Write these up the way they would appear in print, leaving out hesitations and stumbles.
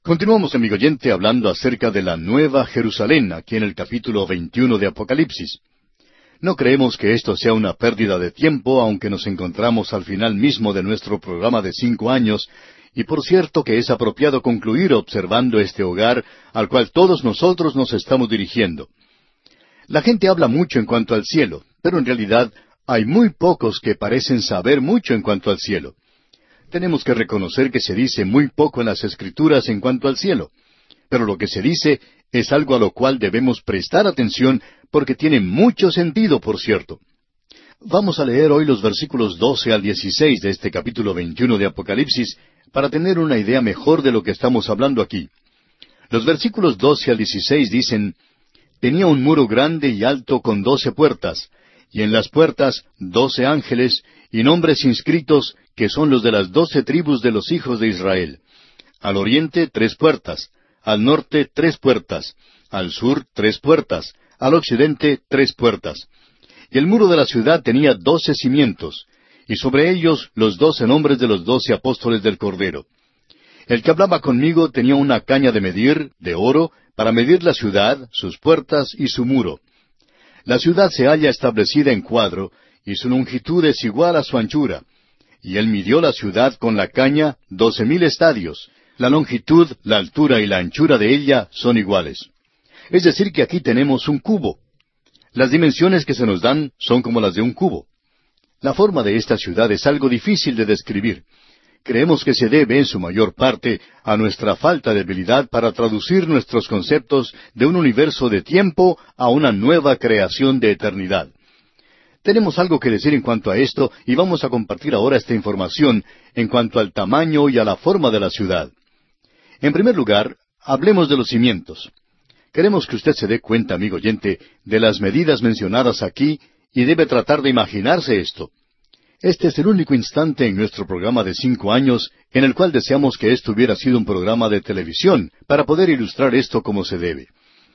Continuamos, amigo oyente, hablando acerca de la Nueva Jerusalén, aquí en el capítulo 21 de Apocalipsis. No creemos que esto sea una pérdida de tiempo, aunque nos encontramos al final mismo de nuestro programa de 5 años, y por cierto que es apropiado concluir observando este hogar al cual todos nosotros nos estamos dirigiendo. La gente habla mucho en cuanto al cielo, pero en realidad hay muy pocos que parecen saber mucho en cuanto al cielo. Tenemos que reconocer que se dice muy poco en las Escrituras en cuanto al cielo, pero lo que se dice es algo a lo cual debemos prestar atención porque tiene mucho sentido, por cierto. Vamos a leer hoy los versículos 12 al 16 de este capítulo 21 de Apocalipsis para tener una idea mejor de lo que estamos hablando aquí. Los versículos 12 al 16 dicen: «Tenía un muro grande y alto con 12 puertas, y en las puertas 12 ángeles, y nombres inscritos, que son los de las 12 tribus de los hijos de Israel. Al oriente 3 puertas, al norte 3 puertas, al sur 3 puertas, al occidente 3 puertas. Y el muro de la ciudad tenía 12 cimientos, y sobre ellos los 12 nombres de los 12 apóstoles del Cordero. El que hablaba conmigo tenía una caña de medir, de oro, para medir la ciudad, sus puertas y su muro. La ciudad se halla establecida en cuadro, y su longitud es igual a su anchura. Y él midió la ciudad con la caña 12,000 estadios. La longitud, la altura y la anchura de ella son iguales». Es decir, que aquí tenemos un cubo. Las dimensiones que se nos dan son como las de un cubo. La forma de esta ciudad es algo difícil de describir. Creemos que se debe, en su mayor parte, a nuestra falta de habilidad para traducir nuestros conceptos de un universo de tiempo a una nueva creación de eternidad. Tenemos algo que decir en cuanto a esto y vamos a compartir ahora esta información en cuanto al tamaño y a la forma de la ciudad. En primer lugar, hablemos de los cimientos. Queremos que usted se dé cuenta, amigo oyente, de las medidas mencionadas aquí y debe tratar de imaginarse esto. Este es el único instante en nuestro programa de 5 años en el cual deseamos que esto hubiera sido un programa de televisión para poder ilustrar esto como se debe.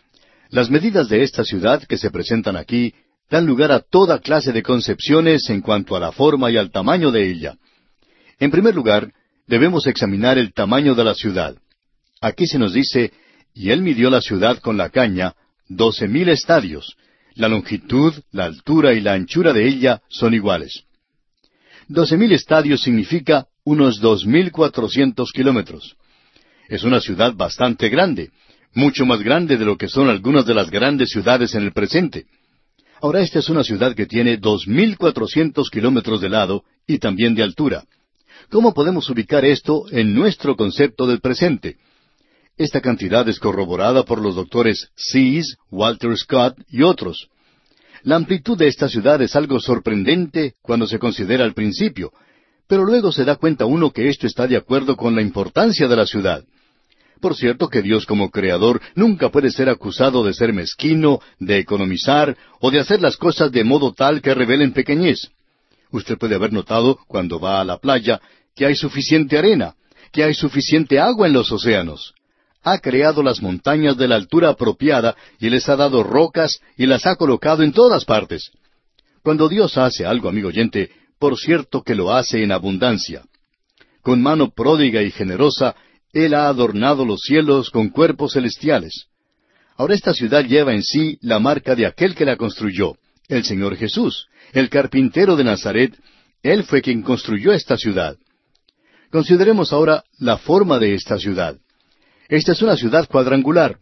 Las medidas de esta ciudad que se presentan aquí dan lugar a toda clase de concepciones en cuanto a la forma y al tamaño de ella. En primer lugar, debemos examinar el tamaño de la ciudad. Aquí se nos dice: «Y él midió la ciudad con la caña, 12,000 estadios. La longitud, la altura y la anchura de ella son iguales». 12,000 estadios significa unos 2,400 kilómetros. Es una ciudad bastante grande, mucho más grande de lo que son algunas de las grandes ciudades en el presente. Ahora, esta es una ciudad que tiene 2,400 kilómetros de lado y también de altura. ¿Cómo podemos ubicar esto en nuestro concepto del presente? Esta cantidad es corroborada por los doctores Seas, Walter Scott y otros. La amplitud de esta ciudad es algo sorprendente cuando se considera al principio, pero luego se da cuenta uno que esto está de acuerdo con la importancia de la ciudad. Por cierto que Dios como Creador nunca puede ser acusado de ser mezquino, de economizar o de hacer las cosas de modo tal que revelen pequeñez. Usted puede haber notado, cuando va a la playa, que hay suficiente arena, que hay suficiente agua en los océanos. Ha creado las montañas de la altura apropiada y les ha dado rocas y las ha colocado en todas partes. Cuando Dios hace algo, amigo oyente, por cierto que lo hace en abundancia. Con mano pródiga y generosa, Él ha adornado los cielos con cuerpos celestiales. Ahora esta ciudad lleva en sí la marca de aquel que la construyó, el Señor Jesús, el carpintero de Nazaret. Él fue quien construyó esta ciudad. Consideremos ahora la forma de esta ciudad. Esta es una ciudad cuadrangular.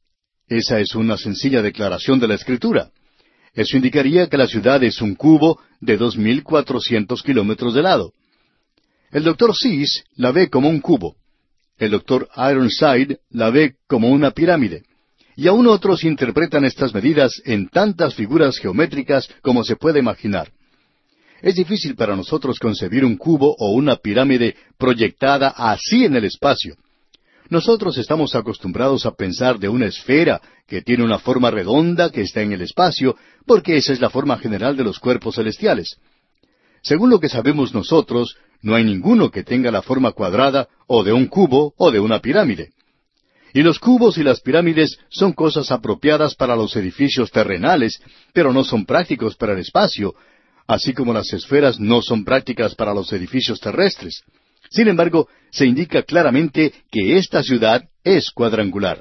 Esa es una sencilla declaración de la Escritura. Eso indicaría que la ciudad es un cubo de 2,400 kilómetros de lado. El doctor Seas la ve como un cubo. El doctor Ironside la ve como una pirámide. Y aún otros interpretan estas medidas en tantas figuras geométricas como se puede imaginar. Es difícil para nosotros concebir un cubo o una pirámide proyectada así en el espacio. Nosotros estamos acostumbrados a pensar de una esfera que tiene una forma redonda que está en el espacio, porque esa es la forma general de los cuerpos celestiales. Según lo que sabemos nosotros, no hay ninguno que tenga la forma cuadrada o de un cubo o de una pirámide. Y los cubos y las pirámides son cosas apropiadas para los edificios terrenales, pero no son prácticos para el espacio, así como las esferas no son prácticas para los edificios terrestres. Sin embargo, se indica claramente que esta ciudad es cuadrangular.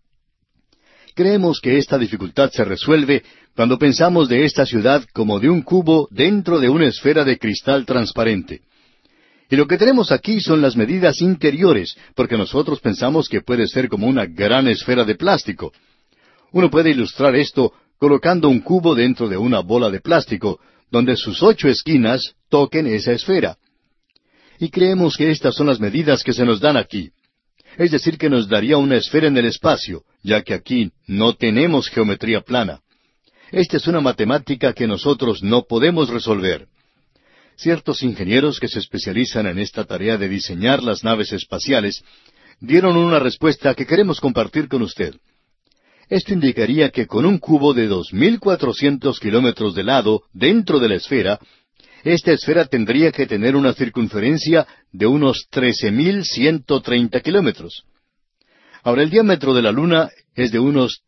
Creemos que esta dificultad se resuelve cuando pensamos de esta ciudad como de un cubo dentro de una esfera de cristal transparente. Y lo que tenemos aquí son las medidas interiores, porque nosotros pensamos que puede ser como una gran esfera de plástico. Uno puede ilustrar esto colocando un cubo dentro de una bola de plástico, donde sus 8 esquinas toquen esa esfera. Y creemos que estas son las medidas que se nos dan aquí. Es decir, que nos daría una esfera en el espacio, ya que aquí no tenemos geometría plana. Esta es una matemática que nosotros no podemos resolver. Ciertos ingenieros que se especializan en esta tarea de diseñar las naves espaciales dieron una respuesta que queremos compartir con usted. Esto indicaría que con un cubo de 2.400 kilómetros de lado dentro de la esfera, esta esfera tendría que tener una circunferencia de unos 13.130 kilómetros. Ahora, el diámetro de la Luna es de unos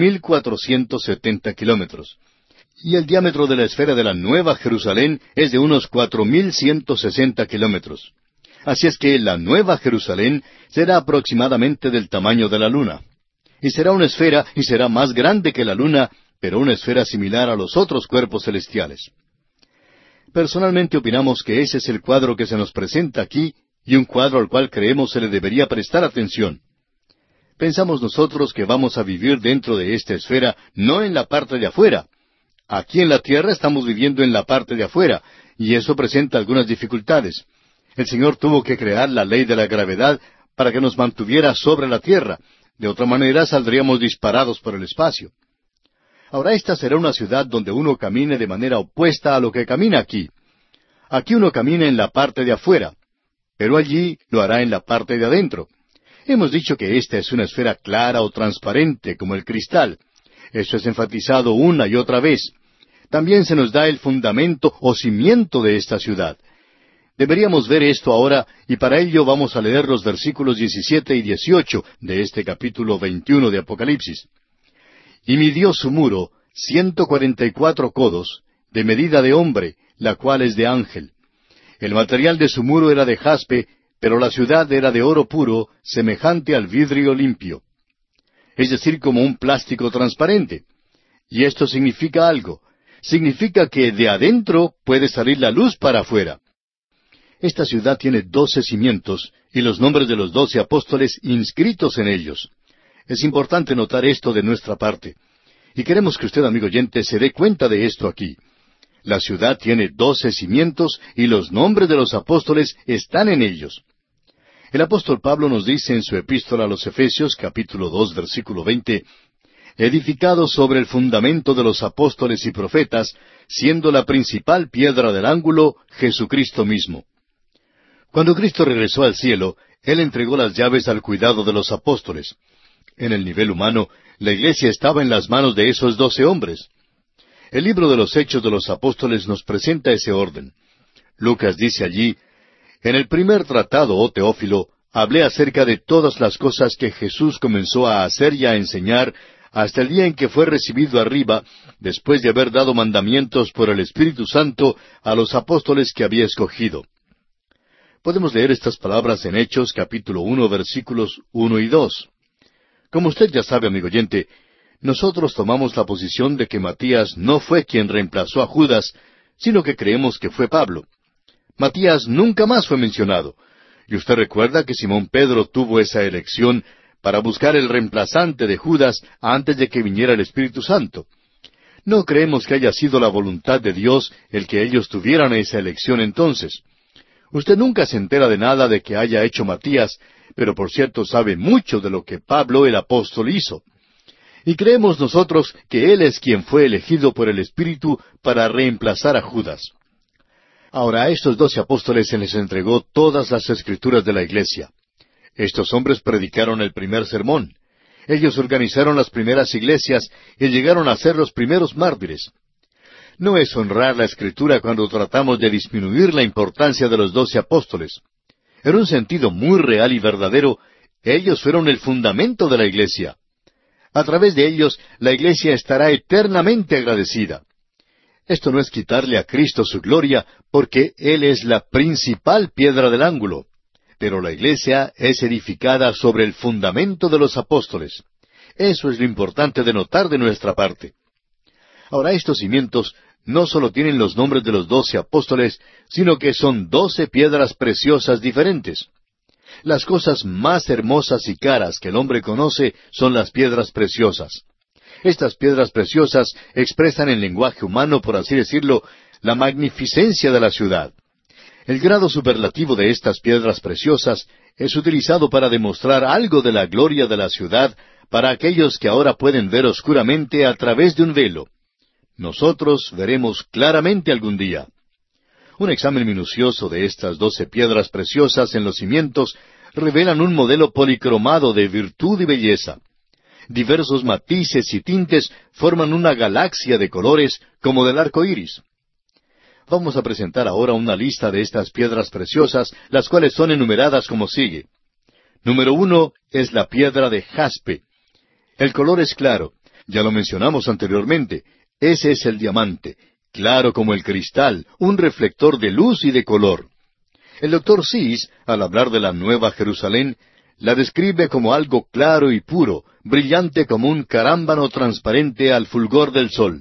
3.470 kilómetros. Y el diámetro de la esfera de la Nueva Jerusalén es de unos 4.160 kilómetros. Así es que la Nueva Jerusalén será aproximadamente del tamaño de la Luna. Y será una esfera, y será más grande que la Luna, pero una esfera similar a los otros cuerpos celestiales. Personalmente opinamos que ese es el cuadro que se nos presenta aquí, y un cuadro al cual creemos se le debería prestar atención. Pensamos nosotros que vamos a vivir dentro de esta esfera, no en la parte de afuera. Aquí en la tierra estamos viviendo en la parte de afuera, y eso presenta algunas dificultades. El Señor tuvo que crear la ley de la gravedad para que nos mantuviera sobre la tierra. De otra manera saldríamos disparados por el espacio. Ahora esta será una ciudad donde uno camine de manera opuesta a lo que camina aquí. Aquí uno camina en la parte de afuera, pero allí lo hará en la parte de adentro. Hemos dicho que esta es una esfera clara o transparente, como el cristal. Eso es enfatizado una y otra vez. También se nos da el fundamento o cimiento de esta ciudad. Deberíamos ver esto ahora, y para ello vamos a leer los versículos 17 y 18 de este capítulo 21 de Apocalipsis. Y midió su muro 144 codos, de medida de hombre, la cual es de ángel. El material de su muro era de jaspe, pero la ciudad era de oro puro, semejante al vidrio limpio. Es decir, como un plástico transparente. Y esto significa algo. Significa que de adentro puede salir la luz para afuera. Esta ciudad tiene 12 cimientos y los nombres de los 12 apóstoles inscritos en ellos. Es importante notar esto de nuestra parte. Y queremos que usted, amigo oyente, se dé cuenta de esto aquí. La ciudad tiene 12 cimientos y los nombres de los apóstoles están en ellos. El apóstol Pablo nos dice en su epístola a los Efesios, capítulo 2, versículo 20, edificado sobre el fundamento de los apóstoles y profetas, siendo la principal piedra del ángulo Jesucristo mismo. Cuando Cristo regresó al cielo, Él entregó las llaves al cuidado de los apóstoles. En el nivel humano, la iglesia estaba en las manos de esos 12 hombres. El libro de los Hechos de los Apóstoles nos presenta ese orden. Lucas dice allí, en el primer tratado, oh Teófilo, hablé acerca de todas las cosas que Jesús comenzó a hacer y a enseñar hasta el día en que fue recibido arriba, después de haber dado mandamientos por el Espíritu Santo a los apóstoles que había escogido. Podemos leer estas palabras en Hechos capítulo 1, versículos 1 y 2. Como usted ya sabe, amigo oyente, nosotros tomamos la posición de que Matías no fue quien reemplazó a Judas, sino que creemos que fue Pablo. Matías nunca más fue mencionado. Y usted recuerda que Simón Pedro tuvo esa elección para buscar el reemplazante de Judas antes de que viniera el Espíritu Santo. No creemos que haya sido la voluntad de Dios el que ellos tuvieran esa elección entonces. Usted nunca se entera de nada de que haya hecho Matías, pero por cierto sabe mucho de lo que Pablo el apóstol hizo. Y creemos nosotros que él es quien fue elegido por el Espíritu para reemplazar a Judas. Ahora a estos 12 apóstoles se les entregó todas las escrituras de la iglesia. Estos hombres predicaron el primer sermón. Ellos organizaron las primeras iglesias y llegaron a ser los primeros mártires. No es honrar la Escritura cuando tratamos de disminuir la importancia de los 12 apóstoles. En un sentido muy real y verdadero, ellos fueron el fundamento de la iglesia. A través de ellos, la iglesia estará eternamente agradecida. Esto no es quitarle a Cristo su gloria, porque Él es la principal piedra del ángulo. pero la iglesia es edificada sobre el fundamento de los apóstoles. Eso es lo importante de notar de nuestra parte. Ahora, estos cimientos no solo tienen los nombres de los 12 apóstoles, sino que son 12 piedras preciosas diferentes. Las cosas más hermosas y caras que el hombre conoce son las piedras preciosas. Estas piedras preciosas expresan en lenguaje humano, por así decirlo, la magnificencia de la ciudad. El grado superlativo de estas piedras preciosas es utilizado para demostrar algo de la gloria de la ciudad para aquellos que ahora pueden ver oscuramente a través de un velo. Nosotros veremos claramente algún día. Un examen minucioso de estas 12 piedras preciosas en los cimientos revelan un modelo policromado de virtud y belleza. Diversos matices y tintes forman una galaxia de colores como del arco iris. Vamos a presentar ahora una lista de estas piedras preciosas, las cuales son enumeradas como sigue. Número 1 es la piedra de jaspe. El color es claro. Ya lo mencionamos anteriormente. Ese es el diamante, claro como el cristal, un reflector de luz y de color. El Dr. Seuss, al hablar de la Nueva Jerusalén, la describe como algo claro y puro, brillante como un carámbano transparente al fulgor del sol.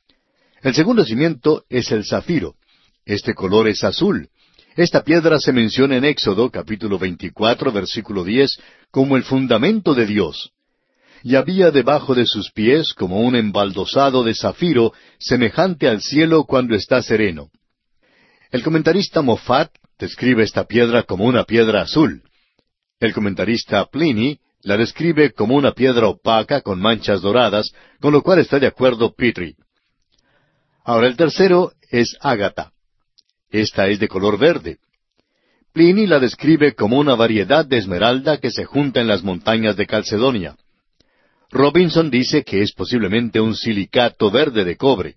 El segundo cimiento es el zafiro. Este color es azul. Esta piedra se menciona en Éxodo, capítulo 24, versículo 10, como el fundamento de Dios. Y había debajo de sus pies como un embaldosado de zafiro, semejante al cielo cuando está sereno. El comentarista Moffat describe esta piedra como una piedra azul. El comentarista Pliny la describe como una piedra opaca con manchas doradas, con lo cual está de acuerdo Petrie. Ahora el tercero es ágata. Esta es de color verde. Pliny la describe como una variedad de esmeralda que se junta en las montañas de Calcedonia. Robinson dice que es posiblemente un silicato verde de cobre.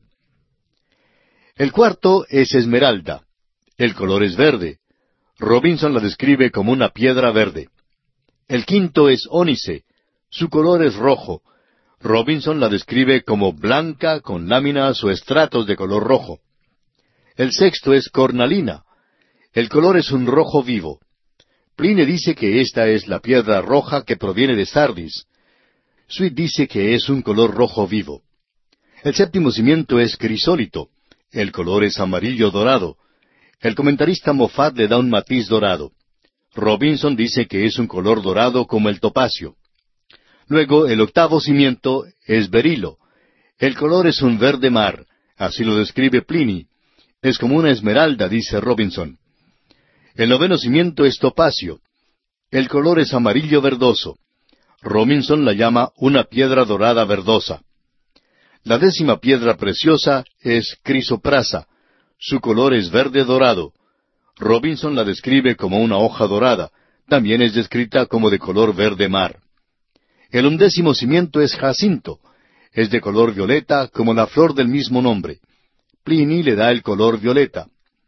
El cuarto es esmeralda. El color es verde. Robinson la describe como una piedra verde. El quinto es ónice. Su color es rojo. Robinson la describe como blanca con láminas o estratos de color rojo. El sexto es cornalina. El color es un rojo vivo. Pliny dice que esta es la piedra roja que proviene de Sardis. Sweet dice que es un color rojo vivo. El séptimo cimiento es crisólito. El color es amarillo dorado. El comentarista Moffat le da un matiz dorado. Robinson dice que es un color dorado como el topacio. Luego, el octavo cimiento es berilo. El color es un verde mar. Así lo describe Pliny. Es como una esmeralda, dice Robinson. El noveno cimiento es topacio. El color es amarillo verdoso. Robinson la llama una piedra dorada verdosa. La 10ª piedra preciosa es crisoprasa. Su color es verde dorado. Robinson la describe como una hoja dorada. También es descrita como de color verde mar. El 11º cimiento es jacinto. Es de color violeta como la flor del mismo nombre. Pliny le da el color violeta.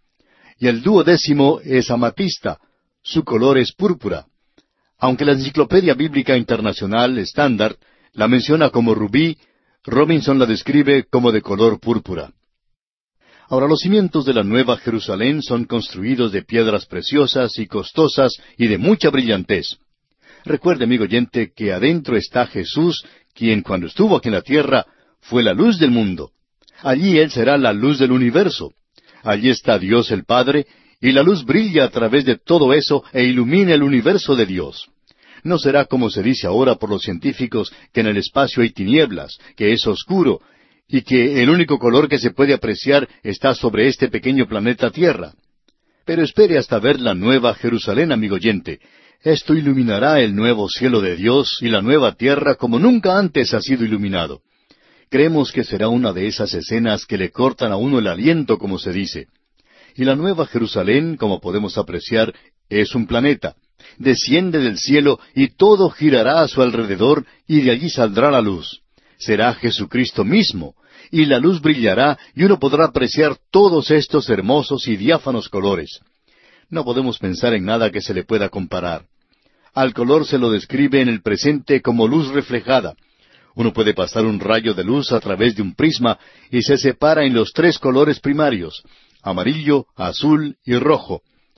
Y el 12º es amatista. Su color es púrpura. Aunque la Enciclopedia Bíblica Internacional estándar la menciona como rubí, Robinson la describe como de color púrpura. Ahora, los cimientos de la Nueva Jerusalén son construidos de piedras preciosas y costosas y de mucha brillantez. Recuerde, amigo oyente, que adentro está Jesús, quien cuando estuvo aquí en la tierra fue la luz del mundo. Allí Él será la luz del universo. Allí está Dios el Padre, y la luz brilla a través de todo eso e ilumina el universo de Dios. No será como se dice ahora por los científicos, que en el espacio hay tinieblas, que es oscuro, y que el único color que se puede apreciar está sobre este pequeño planeta Tierra. Pero espere hasta ver la Nueva Jerusalén, amigo oyente. Esto iluminará el nuevo cielo de Dios y la nueva tierra como nunca antes ha sido iluminado. Creemos que será una de esas escenas que le cortan a uno el aliento, como se dice. Y la Nueva Jerusalén, como podemos apreciar, es un planeta. Desciende del cielo y todo girará a su alrededor y de allí saldrá la luz. Será Jesucristo mismo, y la luz brillará y uno podrá apreciar todos estos hermosos y diáfanos colores. No podemos pensar en nada que se le pueda comparar. Al color se lo describe en el presente como luz reflejada. Uno puede pasar un rayo de luz a través de un prisma y se separa en los 3 colores primarios, amarillo, azul y rojo.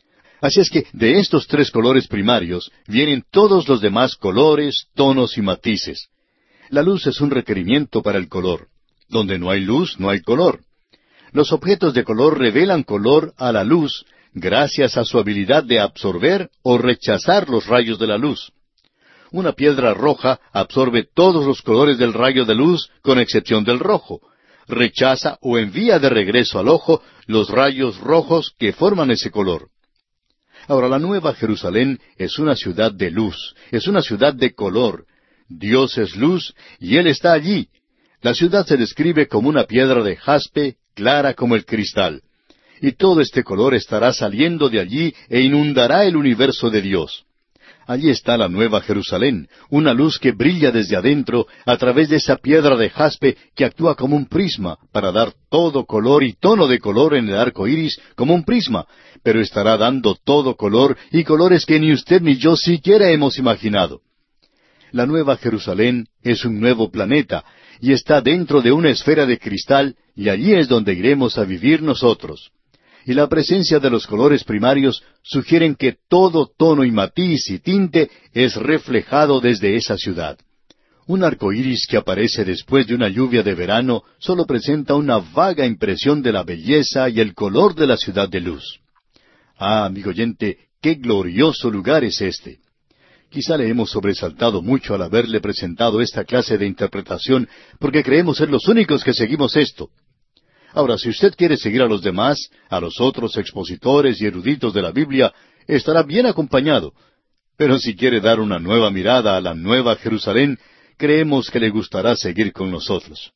Así es que de estos tres colores primarios vienen todos los demás colores, tonos y matices. La luz es un requerimiento para el color. Donde no hay luz, no hay color. Los objetos de color revelan color a la luz gracias a su habilidad de absorber o rechazar los rayos de la luz. Una piedra roja absorbe todos los colores del rayo de luz con excepción del rojo. Rechaza o envía de regreso al ojo los rayos rojos que forman ese color. Ahora, la Nueva Jerusalén es una ciudad de luz, es una ciudad de color. Dios es luz y Él está allí. La ciudad se describe como una piedra de jaspe, clara como el cristal. Y todo este color estará saliendo de allí e inundará el universo de Dios. Allí está la Nueva Jerusalén, una luz que brilla desde adentro a través de esa piedra de jaspe que actúa como un prisma para dar todo color y tono de color en el arco iris como un prisma, pero estará dando todo color y colores que ni usted ni yo siquiera hemos imaginado. La Nueva Jerusalén es un nuevo planeta y está dentro de una esfera de cristal y allí es donde iremos a vivir nosotros. Y la presencia de los colores primarios sugieren que todo tono y matiz y tinte es reflejado desde esa ciudad. Un arco iris que aparece después de una lluvia de verano solo presenta una vaga impresión de la belleza y el color de la ciudad de luz. Ah, amigo oyente, qué glorioso lugar es este. Quizá le hemos sobresaltado mucho al haberle presentado esta clase de interpretación, porque creemos ser los únicos que seguimos esto. Ahora, si usted quiere seguir a los demás, a los otros expositores y eruditos de la Biblia, estará bien acompañado. Pero si quiere dar una nueva mirada a la Nueva Jerusalén, creemos que le gustará seguir con nosotros.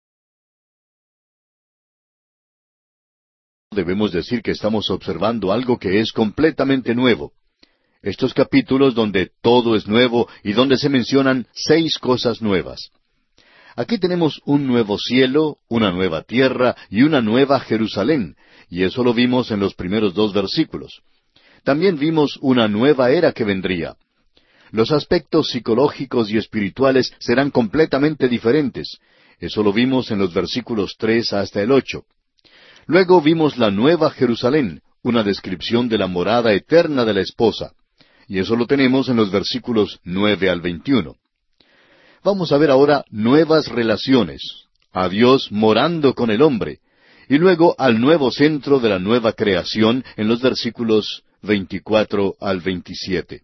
Debemos decir que estamos observando algo que es completamente nuevo. Estos capítulos donde todo es nuevo y donde se mencionan 6 cosas nuevas. Aquí tenemos un nuevo cielo, una nueva tierra y una nueva Jerusalén, y eso lo vimos en los primeros 2 versículos. También vimos una nueva era que vendría. Los aspectos psicológicos y espirituales serán completamente diferentes. Eso lo vimos en los versículos 3 hasta el 8. Luego vimos la nueva Jerusalén, una descripción de la morada eterna de la esposa. Y eso lo tenemos en los versículos 9 al 21. Vamos a ver ahora nuevas relaciones, a Dios morando con el hombre, y luego al nuevo centro de la nueva creación en los versículos 24 al 27.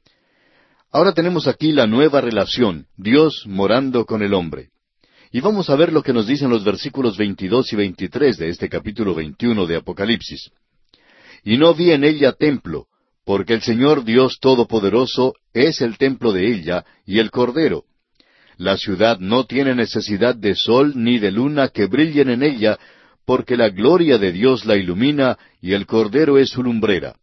Ahora tenemos aquí la nueva relación, Dios morando con el hombre. Y vamos a ver lo que nos dicen los versículos 22 y 23 de este capítulo 21 de Apocalipsis. Y no vi en ella templo, porque el Señor Dios Todopoderoso es el templo de ella y el Cordero. La ciudad no tiene necesidad de sol ni de luna que brillen en ella, porque la gloria de Dios la ilumina y el Cordero es su lumbrera.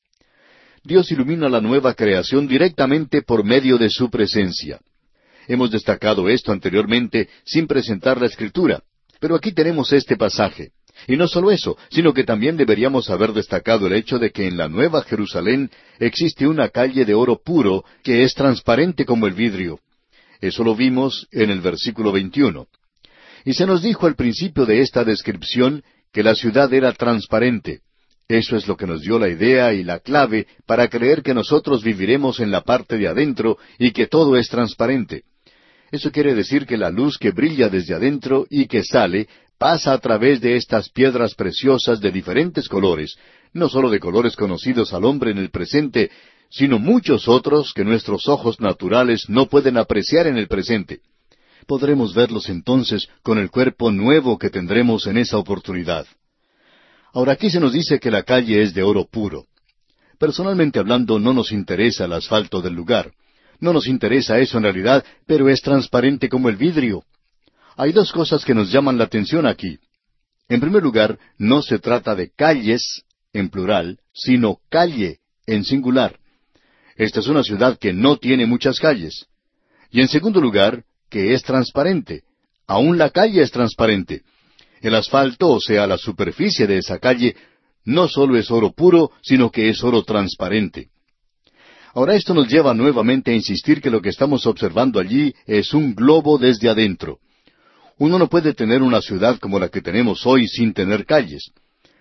Dios ilumina la nueva creación directamente por medio de su presencia. Hemos destacado esto anteriormente sin presentar la Escritura, pero aquí tenemos este pasaje. Y no solo eso, sino que también deberíamos haber destacado el hecho de que en la Nueva Jerusalén existe una calle de oro puro que es transparente como el vidrio. Eso lo vimos en el versículo 21. Y se nos dijo al principio de esta descripción que la ciudad era transparente. Eso es lo que nos dio la idea y la clave para creer que nosotros viviremos en la parte de adentro y que todo es transparente. Eso quiere decir que la luz que brilla desde adentro y que sale pasa a través de estas piedras preciosas de diferentes colores, no solo de colores conocidos al hombre en el presente, sino muchos otros que nuestros ojos naturales no pueden apreciar en el presente. Podremos verlos entonces con el cuerpo nuevo que tendremos en esa oportunidad. Ahora aquí se nos dice que la calle es de oro puro. Personalmente hablando, no nos interesa el asfalto del lugar. No nos interesa eso en realidad, pero es transparente como el vidrio. Hay 2 cosas que nos llaman la atención aquí. En primer lugar, no se trata de calles, en plural, sino calle, en singular. Esta es una ciudad que no tiene muchas calles. Y en segundo lugar, que es transparente. Aún la calle es transparente. El asfalto, o sea, la superficie de esa calle, no solo es oro puro, sino que es oro transparente. Ahora esto nos lleva nuevamente a insistir que lo que estamos observando allí es un globo desde adentro. Uno no puede tener una ciudad como la que tenemos hoy sin tener calles.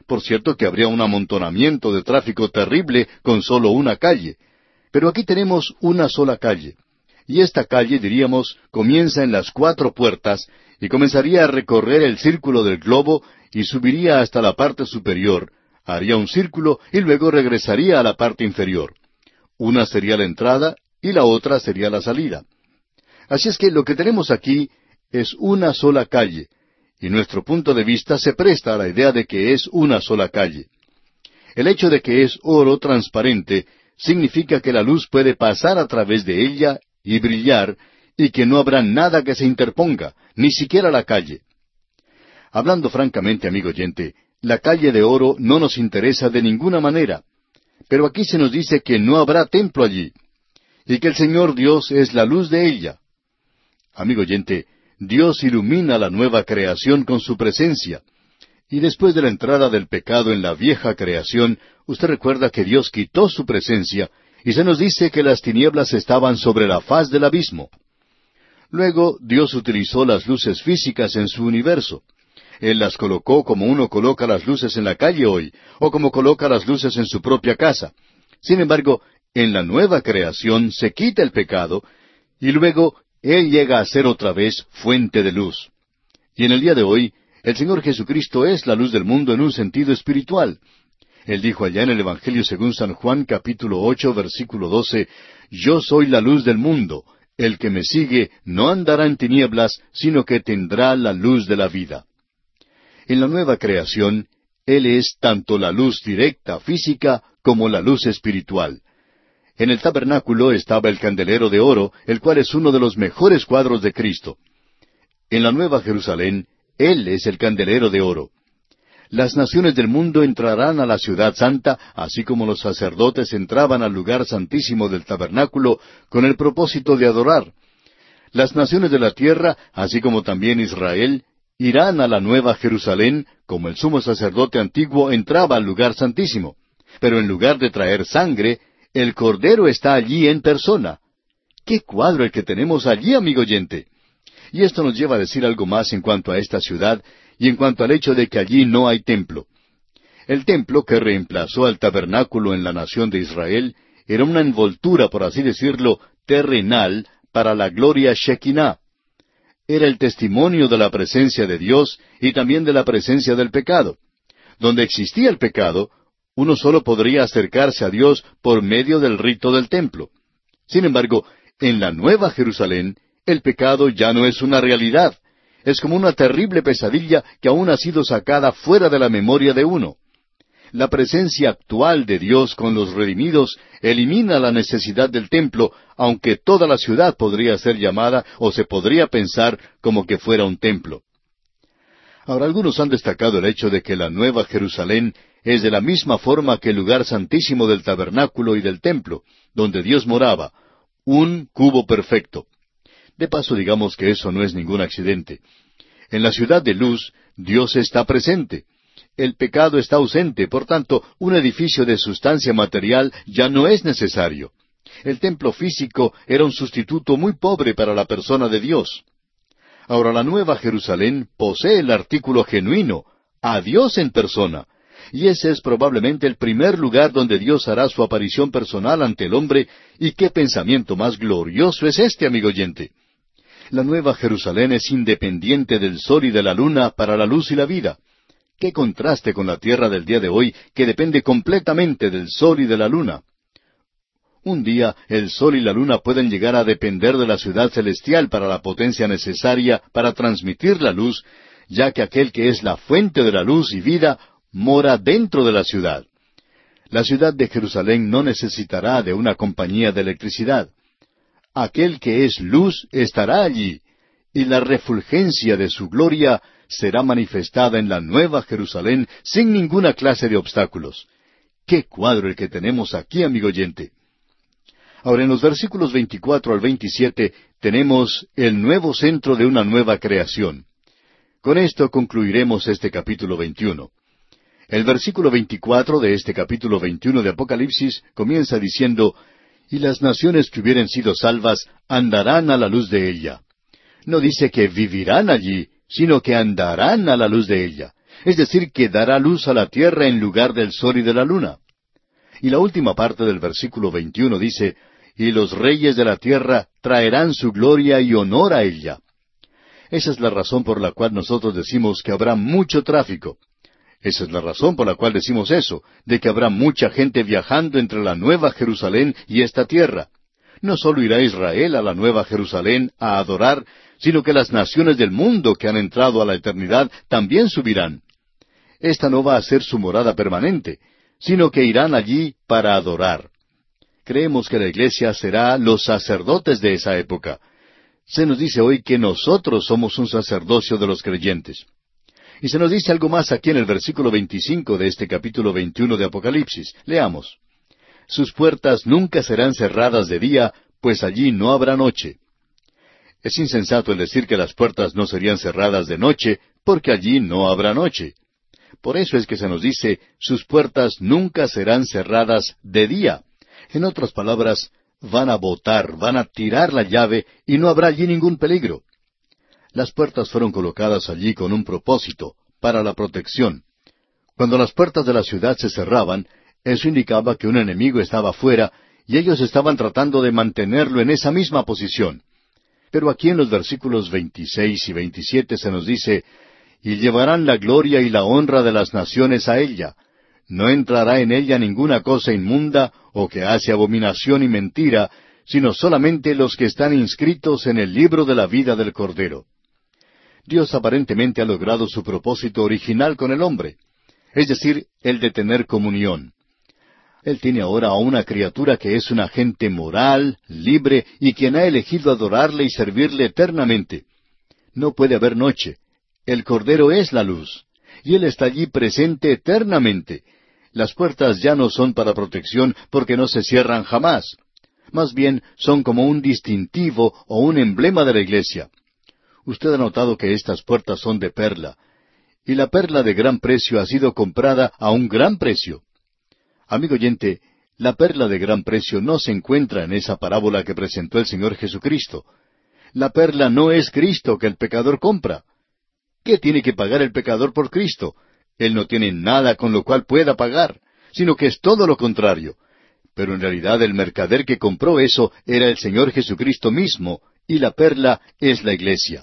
Por cierto que habría un amontonamiento de tráfico terrible con solo una calle. Pero aquí tenemos una sola calle. Y esta calle, diríamos, comienza en las 4 puertas y comenzaría a recorrer el círculo del globo y subiría hasta la parte superior, haría un círculo y luego regresaría a la parte inferior. Una sería la entrada y la otra sería la salida. Así es que lo que tenemos aquí es una sola calle, y nuestro punto de vista se presta a la idea de que es una sola calle. El hecho de que es oro transparente significa que la luz puede pasar a través de ella y brillar, y que no habrá nada que se interponga, ni siquiera la calle. Hablando francamente, amigo oyente, la calle de oro no nos interesa de ninguna manera, pero aquí se nos dice que no habrá templo allí, y que el Señor Dios es la luz de ella. Amigo oyente, Dios ilumina la nueva creación con su presencia, y después de la entrada del pecado en la vieja creación, usted recuerda que Dios quitó su presencia, y se nos dice que las tinieblas estaban sobre la faz del abismo. Luego Dios utilizó las luces físicas en su universo. Él las colocó como uno coloca las luces en la calle hoy, o como coloca las luces en su propia casa. Sin embargo, en la nueva creación se quita el pecado, y luego Él llega a ser otra vez fuente de luz. Y en el día de hoy, el Señor Jesucristo es la luz del mundo en un sentido espiritual. Él dijo allá en el Evangelio según San Juan, capítulo 8, versículo 12, «Yo soy la luz del mundo. El que me sigue no andará en tinieblas, sino que tendrá la luz de la vida». En la nueva creación, Él es tanto la luz directa, física, como la luz espiritual. En el tabernáculo estaba el candelero de oro, el cual es uno de los mejores cuadros de Cristo. En la Nueva Jerusalén, Él es el candelero de oro. Las naciones del mundo entrarán a la ciudad santa, así como los sacerdotes entraban al lugar santísimo del tabernáculo con el propósito de adorar. Las naciones de la tierra, así como también Israel, irán a la Nueva Jerusalén, como el sumo sacerdote antiguo entraba al lugar santísimo. Pero en lugar de traer sangre, el Cordero está allí en persona. ¡Qué cuadro el que tenemos allí, amigo oyente! Y esto nos lleva a decir algo más en cuanto a esta ciudad y en cuanto al hecho de que allí no hay templo. El templo que reemplazó al tabernáculo en la nación de Israel era una envoltura, por así decirlo, terrenal para la gloria Shekinah. Era el testimonio de la presencia de Dios y también de la presencia del pecado. Donde existía el pecado, uno solo podría acercarse a Dios por medio del rito del templo. Sin embargo, en la Nueva Jerusalén, el pecado ya no es una realidad. Es como una terrible pesadilla que aún ha sido sacada fuera de la memoria de uno. La presencia actual de Dios con los redimidos elimina la necesidad del templo, aunque toda la ciudad podría ser llamada o se podría pensar como que fuera un templo. Ahora, algunos han destacado el hecho de que la Nueva Jerusalén es de la misma forma que el lugar santísimo del tabernáculo y del templo, donde Dios moraba, un cubo perfecto. De paso, digamos que eso no es ningún accidente. En la ciudad de luz, Dios está presente. El pecado está ausente, por tanto, un edificio de sustancia material ya no es necesario. El templo físico era un sustituto muy pobre para la persona de Dios. Ahora la Nueva Jerusalén posee el artículo genuino, a Dios en persona, y ese es probablemente el primer lugar donde Dios hará su aparición personal ante el hombre, y qué pensamiento más glorioso es este, amigo oyente. La Nueva Jerusalén es independiente del sol y de la luna para la luz y la vida. ¡Qué contraste con la tierra del día de hoy, que depende completamente del sol y de la luna! Un día el sol y la luna pueden llegar a depender de la ciudad celestial para la potencia necesaria para transmitir la luz, ya que aquel que es la fuente de la luz y vida mora dentro de la ciudad. La ciudad de Jerusalén no necesitará de una compañía de electricidad. Aquel que es luz estará allí, y la refulgencia de su gloria será manifestada en la Nueva Jerusalén sin ninguna clase de obstáculos. ¡Qué cuadro el que tenemos aquí, amigo oyente! Ahora, en los versículos 24 al 27 tenemos el nuevo centro de una nueva creación. Con esto concluiremos este capítulo 21. El versículo 24 de este capítulo 21 de Apocalipsis comienza diciendo, «Y las naciones que hubieren sido salvas andarán a la luz de ella». No dice que vivirán allí, sino que andarán a la luz de ella. es decir, que dará luz a la tierra en lugar del sol y de la luna. Y la última parte del versículo 21 dice, y los reyes de la tierra traerán su gloria y honor a ella. Esa es la razón por la cual nosotros decimos que habrá mucho tráfico. Esa es la razón por la cual decimos eso, de que habrá mucha gente viajando entre la Nueva Jerusalén y esta tierra. No solo irá Israel a la Nueva Jerusalén a adorar, sino que las naciones del mundo que han entrado a la eternidad también subirán. Esta no va a ser su morada permanente, sino que irán allí para adorar. Creemos que la iglesia será los sacerdotes de esa época. Se nos dice hoy que nosotros somos un sacerdocio de los creyentes. Y se nos dice algo más aquí en el versículo 25 de este capítulo 21 de Apocalipsis. Leamos. Sus puertas nunca serán cerradas de día, pues allí no habrá noche. Es insensato el decir que las puertas no serían cerradas de noche, porque allí no habrá noche. Por eso es que se nos dice, sus puertas nunca serán cerradas de día. En otras palabras, van a botar, van a tirar la llave y no habrá allí ningún peligro. Las puertas fueron colocadas allí con un propósito, para la protección. Cuando las puertas de la ciudad se cerraban, eso indicaba que un enemigo estaba fuera y ellos estaban tratando de mantenerlo en esa misma posición. Pero aquí en los versículos 26 y 27 se nos dice, y llevarán la gloria y la honra de las naciones a ella. No entrará en ella ninguna cosa inmunda o que hace abominación y mentira, sino solamente los que están inscritos en el libro de la vida del Cordero. Dios aparentemente ha logrado su propósito original con el hombre, es decir, el de tener comunión. Él tiene ahora a una criatura que es un agente moral, libre, y quien ha elegido adorarle y servirle eternamente. No puede haber noche. El Cordero es la luz, y Él está allí presente eternamente. Las puertas ya no son para protección porque no se cierran jamás. Más bien son como un distintivo o un emblema de la iglesia. Usted ha notado que estas puertas son de perla, y la perla de gran precio ha sido comprada a un gran precio. Amigo oyente, la perla de gran precio no se encuentra en esa parábola que presentó el Señor Jesucristo. La perla no es Cristo que el pecador compra. ¿Qué tiene que pagar el pecador por Cristo? Él no tiene nada con lo cual pueda pagar, sino que es todo lo contrario. Pero en realidad el mercader que compró eso era el Señor Jesucristo mismo, y la perla es la iglesia.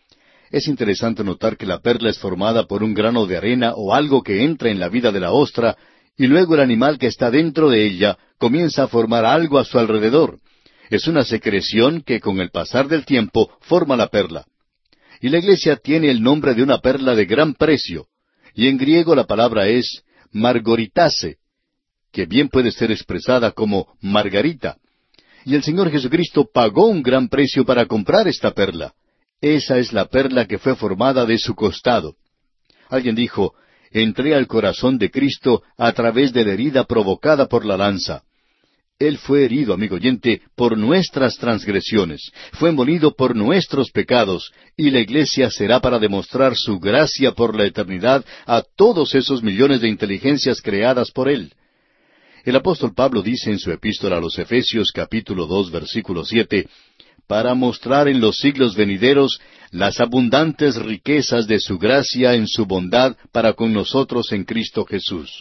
Es interesante notar que la perla es formada por un grano de arena o algo que entra en la vida de la ostra, y luego el animal que está dentro de ella comienza a formar algo a su alrededor. Es una secreción que con el pasar del tiempo forma la perla. Y la iglesia tiene el nombre de una perla de gran precio, y en griego la palabra es margoritase, que bien puede ser expresada como margarita. Y el Señor Jesucristo pagó un gran precio para comprar esta perla. Esa es la perla que fue formada de su costado. Alguien dijo, entré al corazón de Cristo a través de la herida provocada por la lanza. Él fue herido, amigo oyente, por nuestras transgresiones, fue molido por nuestros pecados, y la iglesia será para demostrar su gracia por la eternidad a todos esos millones de inteligencias creadas por Él. El apóstol Pablo dice en su epístola a los Efesios capítulo 2 versículo 7, para mostrar en los siglos venideros las abundantes riquezas de su gracia en su bondad para con nosotros en Cristo Jesús.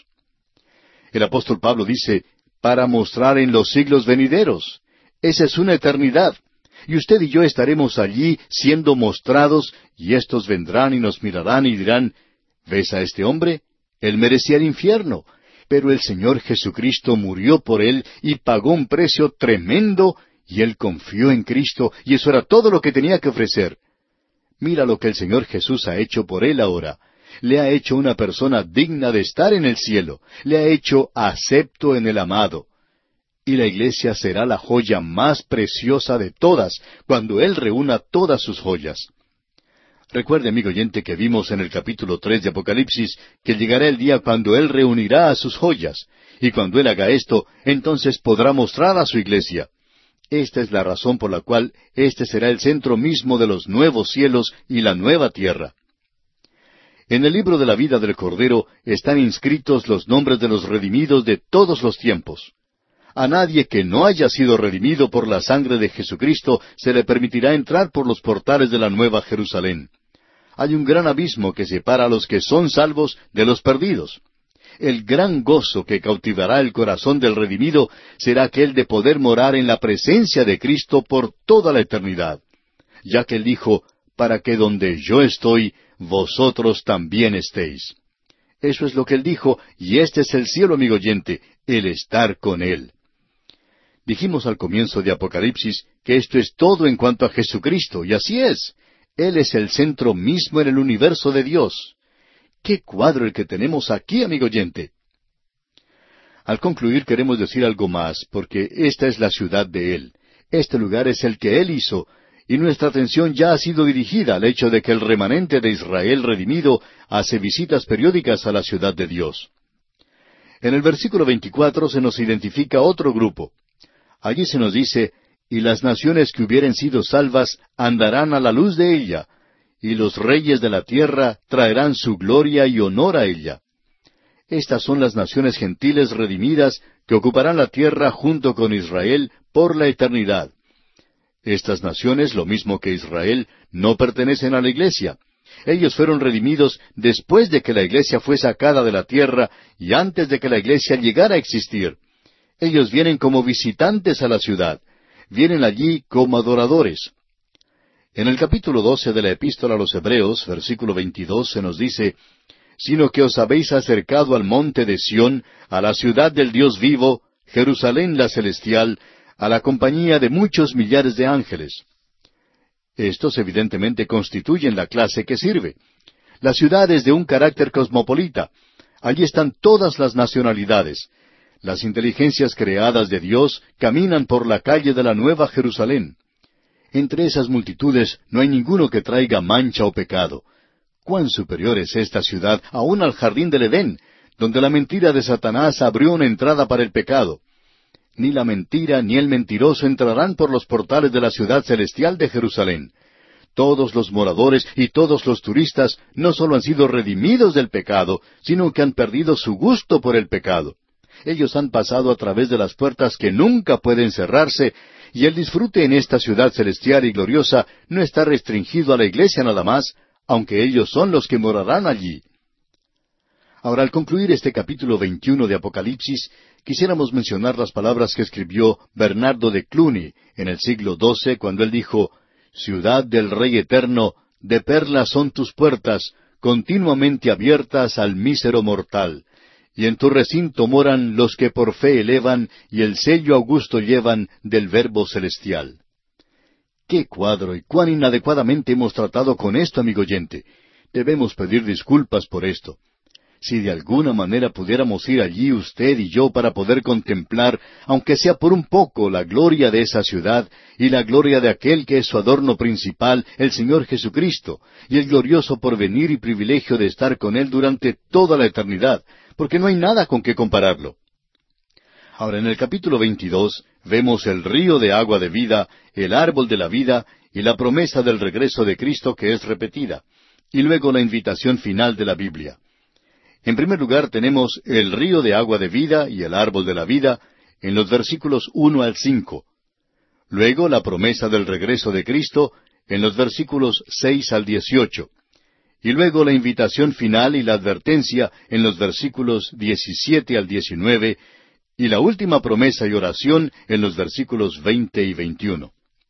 El apóstol Pablo dice, para mostrar en los siglos venideros. Esa es una eternidad. Y usted y yo estaremos allí siendo mostrados, y éstos vendrán y nos mirarán y dirán, ¿ves a este hombre? Él merecía el infierno, pero el Señor Jesucristo murió por él y pagó un precio tremendo, y él confió en Cristo, y eso era todo lo que tenía que ofrecer. Mira lo que el Señor Jesús ha hecho por él ahora. Le ha hecho una persona digna de estar en el cielo. Le ha hecho acepto en el amado. Y la iglesia será la joya más preciosa de todas, cuando Él reúna todas sus joyas. Recuerde, amigo oyente, que vimos en el capítulo 3 de Apocalipsis, que llegará el día cuando Él reunirá a sus joyas. Y cuando Él haga esto, entonces podrá mostrar a su iglesia. Esta es la razón por la cual este será el centro mismo de los nuevos cielos y la nueva tierra. En el libro de la vida del Cordero están inscritos los nombres de los redimidos de todos los tiempos. A nadie que no haya sido redimido por la sangre de Jesucristo se le permitirá entrar por los portales de la Nueva Jerusalén. Hay un gran abismo que separa a los que son salvos de los perdidos. El gran gozo que cautivará el corazón del redimido será aquel de poder morar en la presencia de Cristo por toda la eternidad, ya que Él dijo, para que donde yo estoy, vosotros también estéis. Eso es lo que Él dijo, y este es el cielo, amigo oyente, el estar con Él. Dijimos al comienzo de Apocalipsis que esto es todo en cuanto a Jesucristo, y así es. Él es el centro mismo en el universo de Dios. ¡Qué cuadro el que tenemos aquí, amigo oyente! Al concluir queremos decir algo más, porque esta es la ciudad de Él. Este lugar es el que Él hizo, y nuestra atención ya ha sido dirigida al hecho de que el remanente de Israel redimido hace visitas periódicas a la ciudad de Dios. En el versículo 24 se nos identifica otro grupo. Allí se nos dice, y las naciones que hubieren sido salvas andarán a la luz de ella, y los reyes de la tierra traerán su gloria y honor a ella. Estas son las naciones gentiles redimidas que ocuparán la tierra junto con Israel por la eternidad. Estas naciones, lo mismo que Israel, no pertenecen a la iglesia. Ellos fueron redimidos después de que la iglesia fue sacada de la tierra y antes de que la iglesia llegara a existir. Ellos vienen como visitantes a la ciudad. Vienen allí como adoradores. En el capítulo 12 de la Epístola a los Hebreos, versículo 22, se nos dice, «Sino que os habéis acercado al monte de Sión, a la ciudad del Dios vivo, Jerusalén la celestial, a la compañía de muchos millares de ángeles». Estos evidentemente constituyen la clase que sirve. La ciudad es de un carácter cosmopolita. Allí están todas las nacionalidades. Las inteligencias creadas de Dios caminan por la calle de la Nueva Jerusalén. Entre esas multitudes no hay ninguno que traiga mancha o pecado. Cuán superior es esta ciudad aún al jardín del Edén, donde la mentira de Satanás abrió una entrada para el pecado. Ni la mentira ni el mentiroso entrarán por los portales de la ciudad celestial de Jerusalén. Todos los moradores y todos los turistas no solo han sido redimidos del pecado, sino que han perdido su gusto por el pecado. Ellos han pasado a través de las puertas que nunca pueden cerrarse, y el disfrute en esta ciudad celestial y gloriosa no está restringido a la iglesia nada más, aunque ellos son los que morarán allí. Ahora, al concluir este capítulo 21 de Apocalipsis, quisiéramos mencionar las palabras que escribió Bernardo de Cluny en el siglo XII, cuando él dijo, «Ciudad del Rey eterno, de perlas son tus puertas, continuamente abiertas al mísero mortal. Y en tu recinto moran los que por fe elevan, y el sello augusto llevan del Verbo celestial». ¡Qué cuadro! Y cuán inadecuadamente hemos tratado con esto, amigo oyente. Debemos pedir disculpas por esto. Si de alguna manera pudiéramos ir allí usted y yo para poder contemplar, aunque sea por un poco, la gloria de esa ciudad y la gloria de aquel que es su adorno principal, el Señor Jesucristo, y el glorioso porvenir y privilegio de estar con Él durante toda la eternidad, porque no hay nada con que compararlo. Ahora, en el capítulo 22 vemos el río de agua de vida, el árbol de la vida y la promesa del regreso de Cristo que es repetida, y luego la invitación final de la Biblia. En primer lugar tenemos el río de agua de vida y el árbol de la vida en los versículos 1 al 5. Luego la promesa del regreso de Cristo en los versículos 6 al 18. Y luego la invitación final y la advertencia en los versículos 17 al 19, y la última promesa y oración en los versículos 20 y 21.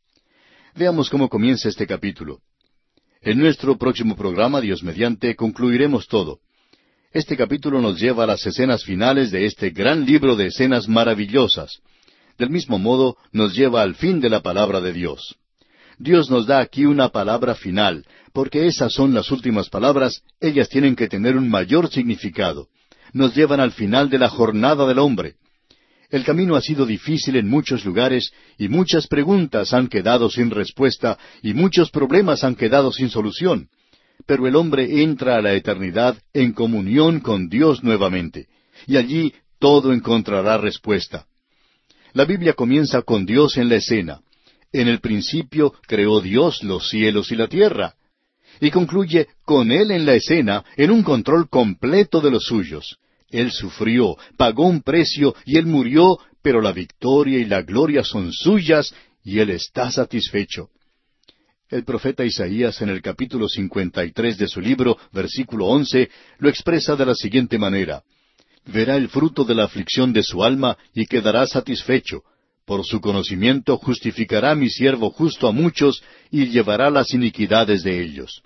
Veamos cómo comienza este capítulo. En nuestro próximo programa, Dios mediante, concluiremos todo. Este capítulo nos lleva a las escenas finales de este gran libro de escenas maravillosas. Del mismo modo, nos lleva al fin de la palabra de Dios. Dios nos da aquí una palabra final, porque esas son las últimas palabras, ellas tienen que tener un mayor significado. Nos llevan al final de la jornada del hombre. El camino ha sido difícil en muchos lugares, y muchas preguntas han quedado sin respuesta, y muchos problemas han quedado sin solución. Pero el hombre entra a la eternidad en comunión con Dios nuevamente, y allí todo encontrará respuesta. La Biblia comienza con Dios en la escena. En el principio creó Dios los cielos y la tierra. Y concluye con Él en la escena, en un control completo de los suyos. Él sufrió, pagó un precio y Él murió, pero la victoria y la gloria son suyas y Él está satisfecho. El profeta Isaías en el capítulo 53 de su libro, versículo 11, lo expresa de la siguiente manera: Verá el fruto de la aflicción de su alma y quedará satisfecho. Por su conocimiento justificará mi siervo justo a muchos y llevará las iniquidades de ellos.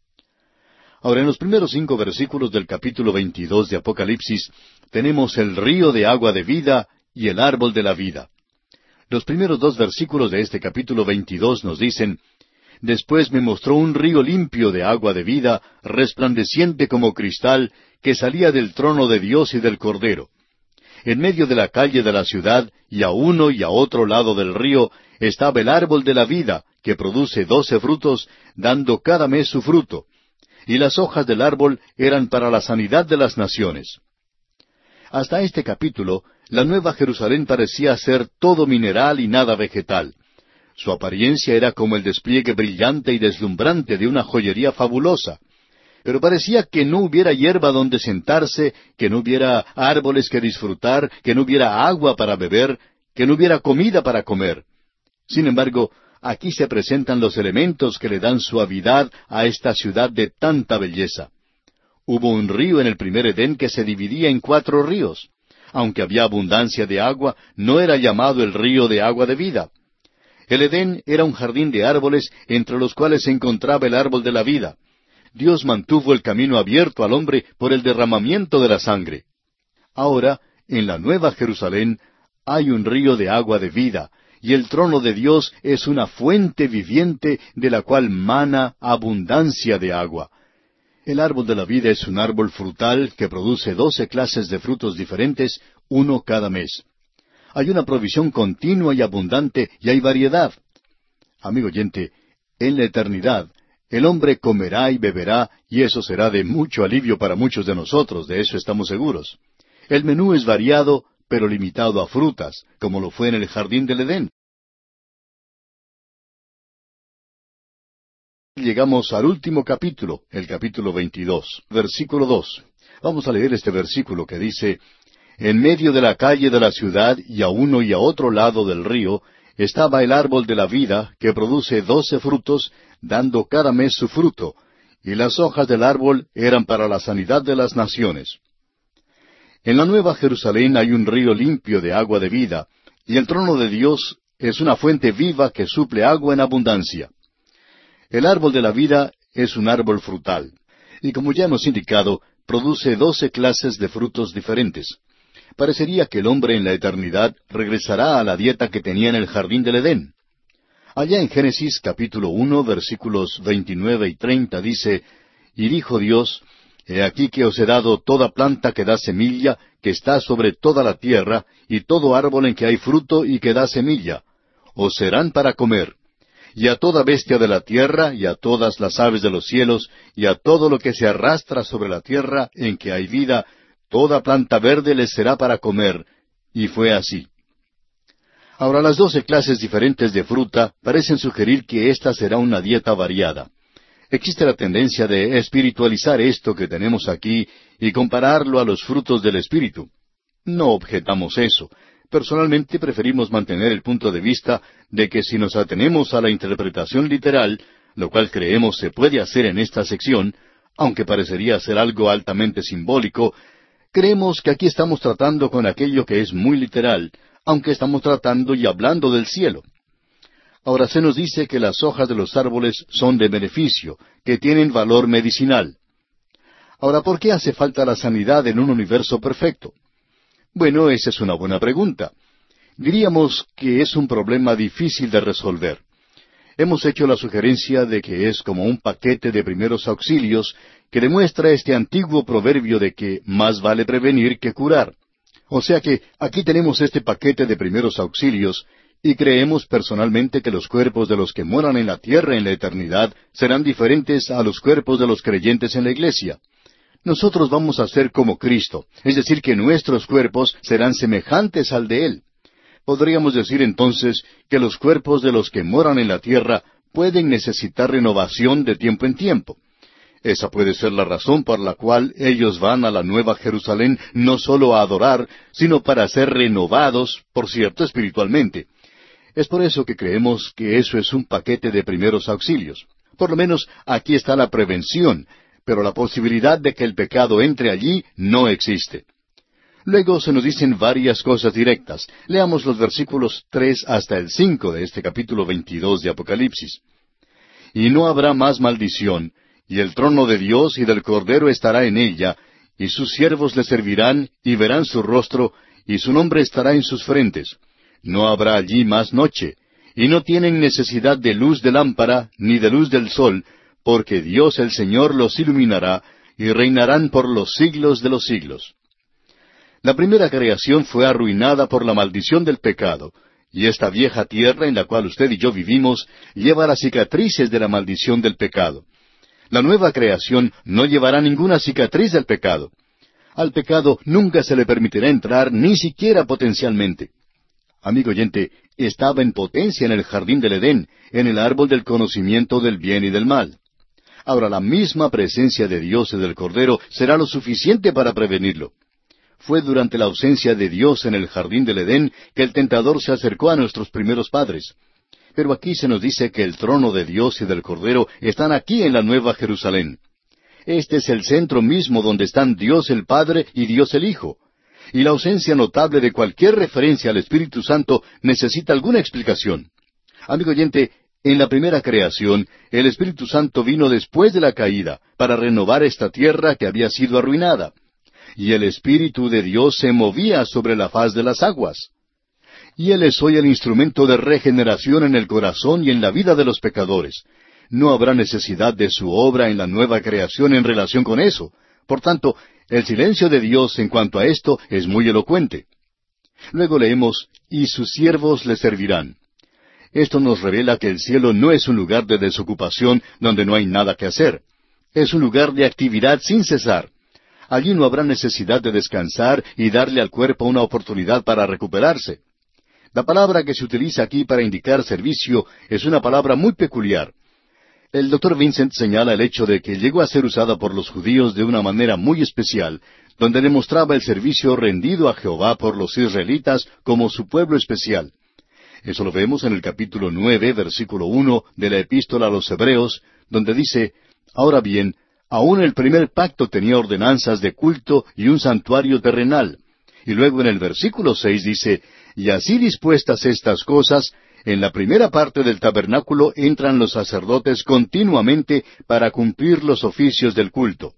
Ahora, en los primeros 5 versículos del capítulo 22 de Apocalipsis, tenemos el río de agua de vida y el árbol de la vida. Los primeros 2 versículos de este capítulo 22 nos dicen: Después me mostró un río limpio de agua de vida, resplandeciente como cristal, que salía del trono de Dios y del Cordero. En medio de la calle de la ciudad, y a uno y a otro lado del río, estaba el árbol de la vida, que produce 12 frutos, dando cada mes su fruto. Y las hojas del árbol eran para la sanidad de las naciones. Hasta este capítulo, la Nueva Jerusalén parecía ser todo mineral y nada vegetal. Su apariencia era como el despliegue brillante y deslumbrante de una joyería fabulosa. Pero parecía que no hubiera hierba donde sentarse, que no hubiera árboles que disfrutar, que no hubiera agua para beber, que no hubiera comida para comer. Sin embargo, aquí se presentan los elementos que le dan suavidad a esta ciudad de tanta belleza. Hubo un río en el primer Edén que se dividía en 4 ríos. Aunque había abundancia de agua, no era llamado el río de agua de vida. El Edén era un jardín de árboles entre los cuales se encontraba el árbol de la vida. Dios mantuvo el camino abierto al hombre por el derramamiento de la sangre. Ahora, en la Nueva Jerusalén, hay un río de agua de vida, y el trono de Dios es una fuente viviente de la cual mana abundancia de agua. El árbol de la vida es un árbol frutal que produce 12 clases de frutos diferentes, uno cada mes. Hay una provisión continua y abundante, y hay variedad. Amigo oyente, en la eternidad, el hombre comerá y beberá, y eso será de mucho alivio para muchos de nosotros, de eso estamos seguros. El menú es variado, pero limitado a frutas, como lo fue en el jardín del Edén. Llegamos al último capítulo, el capítulo 22, versículo 2. Vamos a leer este versículo que dice: En medio de la calle de la ciudad, y a uno y a otro lado del río, estaba el árbol de la vida, que produce 12 frutos, dando cada mes su fruto, y las hojas del árbol eran para la sanidad de las naciones. En la Nueva Jerusalén hay un río limpio de agua de vida, y el trono de Dios es una fuente viva que suple agua en abundancia. El árbol de la vida es un árbol frutal, y como ya hemos indicado, produce 12 clases de frutos diferentes. Parecería que el hombre en la eternidad regresará a la dieta que tenía en el jardín del Edén. Allá en Génesis capítulo 1, versículos 29 y 30 dice: Y dijo Dios: He aquí que os he dado toda planta que da semilla, que está sobre toda la tierra, y todo árbol en que hay fruto y que da semilla. Os serán para comer. Y a toda bestia de la tierra, y a todas las aves de los cielos, y a todo lo que se arrastra sobre la tierra en que hay vida, toda planta verde les será para comer. Y fue así. Ahora, las 12 clases diferentes de fruta parecen sugerir que esta será una dieta variada. Existe la tendencia de espiritualizar esto que tenemos aquí y compararlo a los frutos del Espíritu. No objetamos eso. Personalmente preferimos mantener el punto de vista de que si nos atenemos a la interpretación literal, lo cual creemos se puede hacer en esta sección, aunque parecería ser algo altamente simbólico, creemos que aquí estamos tratando con aquello que es muy literal, aunque estamos tratando y hablando del cielo. Ahora se nos dice que las hojas de los árboles son de beneficio, que tienen valor medicinal. Ahora, ¿por qué hace falta la sanidad en un universo perfecto? Bueno, esa es una buena pregunta. Diríamos que es un problema difícil de resolver. Hemos hecho la sugerencia de que es como un paquete de primeros auxilios que demuestra este antiguo proverbio de que más vale prevenir que curar. O sea que aquí tenemos este paquete de primeros auxilios y creemos personalmente que los cuerpos de los que moran en la tierra en la eternidad serán diferentes a los cuerpos de los creyentes en la iglesia. Nosotros vamos a ser como Cristo, es decir, que nuestros cuerpos serán semejantes al de Él. Podríamos decir entonces que los cuerpos de los que moran en la tierra pueden necesitar renovación de tiempo en tiempo. Esa puede ser la razón por la cual ellos van a la Nueva Jerusalén no solo a adorar, sino para ser renovados, por cierto, espiritualmente. Es por eso que creemos que eso es un paquete de primeros auxilios. Por lo menos aquí está la prevención, pero la posibilidad de que el pecado entre allí no existe. Luego se nos dicen varias cosas directas. Leamos los versículos 3 hasta el 5 de este capítulo 22 de Apocalipsis. Y no habrá más maldición, y el trono de Dios y del Cordero estará en ella, y sus siervos le servirán, y verán su rostro, y su nombre estará en sus frentes. No habrá allí más noche, y no tienen necesidad de luz de lámpara, ni de luz del sol, porque Dios el Señor los iluminará, y reinarán por los siglos de los siglos. La primera creación fue arruinada por la maldición del pecado, y esta vieja tierra en la cual usted y yo vivimos lleva las cicatrices de la maldición del pecado. La nueva creación no llevará ninguna cicatriz del pecado. Al pecado nunca se le permitirá entrar, ni siquiera potencialmente. Amigo oyente, estaba en potencia en el jardín del Edén, en el árbol del conocimiento del bien y del mal. Ahora, la misma presencia de Dios y del Cordero será lo suficiente para prevenirlo. Fue durante la ausencia de Dios en el jardín del Edén que el tentador se acercó a nuestros primeros padres. Pero aquí se nos dice que el trono de Dios y del Cordero están aquí en la Nueva Jerusalén. Este es el centro mismo donde están Dios el Padre y Dios el Hijo. Y la ausencia notable de cualquier referencia al Espíritu Santo necesita alguna explicación. Amigo oyente, en la primera creación, el Espíritu Santo vino después de la caída para renovar esta tierra que había sido arruinada. Y el Espíritu de Dios se movía sobre la faz de las aguas. Y Él es hoy el instrumento de regeneración en el corazón y en la vida de los pecadores. No habrá necesidad de su obra en la nueva creación en relación con eso. Por tanto, el silencio de Dios en cuanto a esto es muy elocuente. Luego leemos, y sus siervos le servirán. Esto nos revela que el cielo no es un lugar de desocupación donde no hay nada que hacer. Es un lugar de actividad sin cesar. Allí no habrá necesidad de descansar y darle al cuerpo una oportunidad para recuperarse. La palabra que se utiliza aquí para indicar servicio es una palabra muy peculiar. El Dr. Vincent señala el hecho de que llegó a ser usada por los judíos de una manera muy especial, donde demostraba el servicio rendido a Jehová por los israelitas como su pueblo especial. Eso lo vemos en el capítulo 9, versículo 1 de la Epístola a los Hebreos, donde dice, ahora bien, aún el primer pacto tenía ordenanzas de culto y un santuario terrenal. Y luego en el versículo 6 dice, y así dispuestas estas cosas, en la primera parte del tabernáculo entran los sacerdotes continuamente para cumplir los oficios del culto.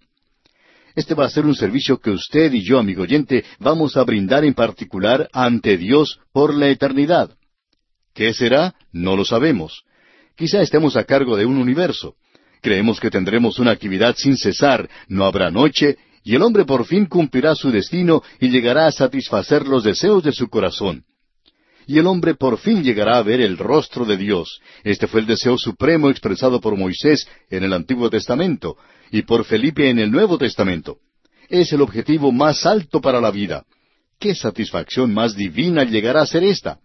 Este va a ser un servicio que usted y yo, amigo oyente, vamos a brindar en particular ante Dios por la eternidad. ¿Qué será? No lo sabemos. Quizá estemos a cargo de un universo. Creemos que tendremos una actividad sin cesar, no habrá noche, y el hombre por fin cumplirá su destino y llegará a satisfacer los deseos de su corazón. Y el hombre por fin llegará a ver el rostro de Dios. Este fue el deseo supremo expresado por Moisés en el Antiguo Testamento y por Felipe en el Nuevo Testamento. Es el objetivo más alto para la vida. ¿Qué satisfacción más divina llegará a ser esta?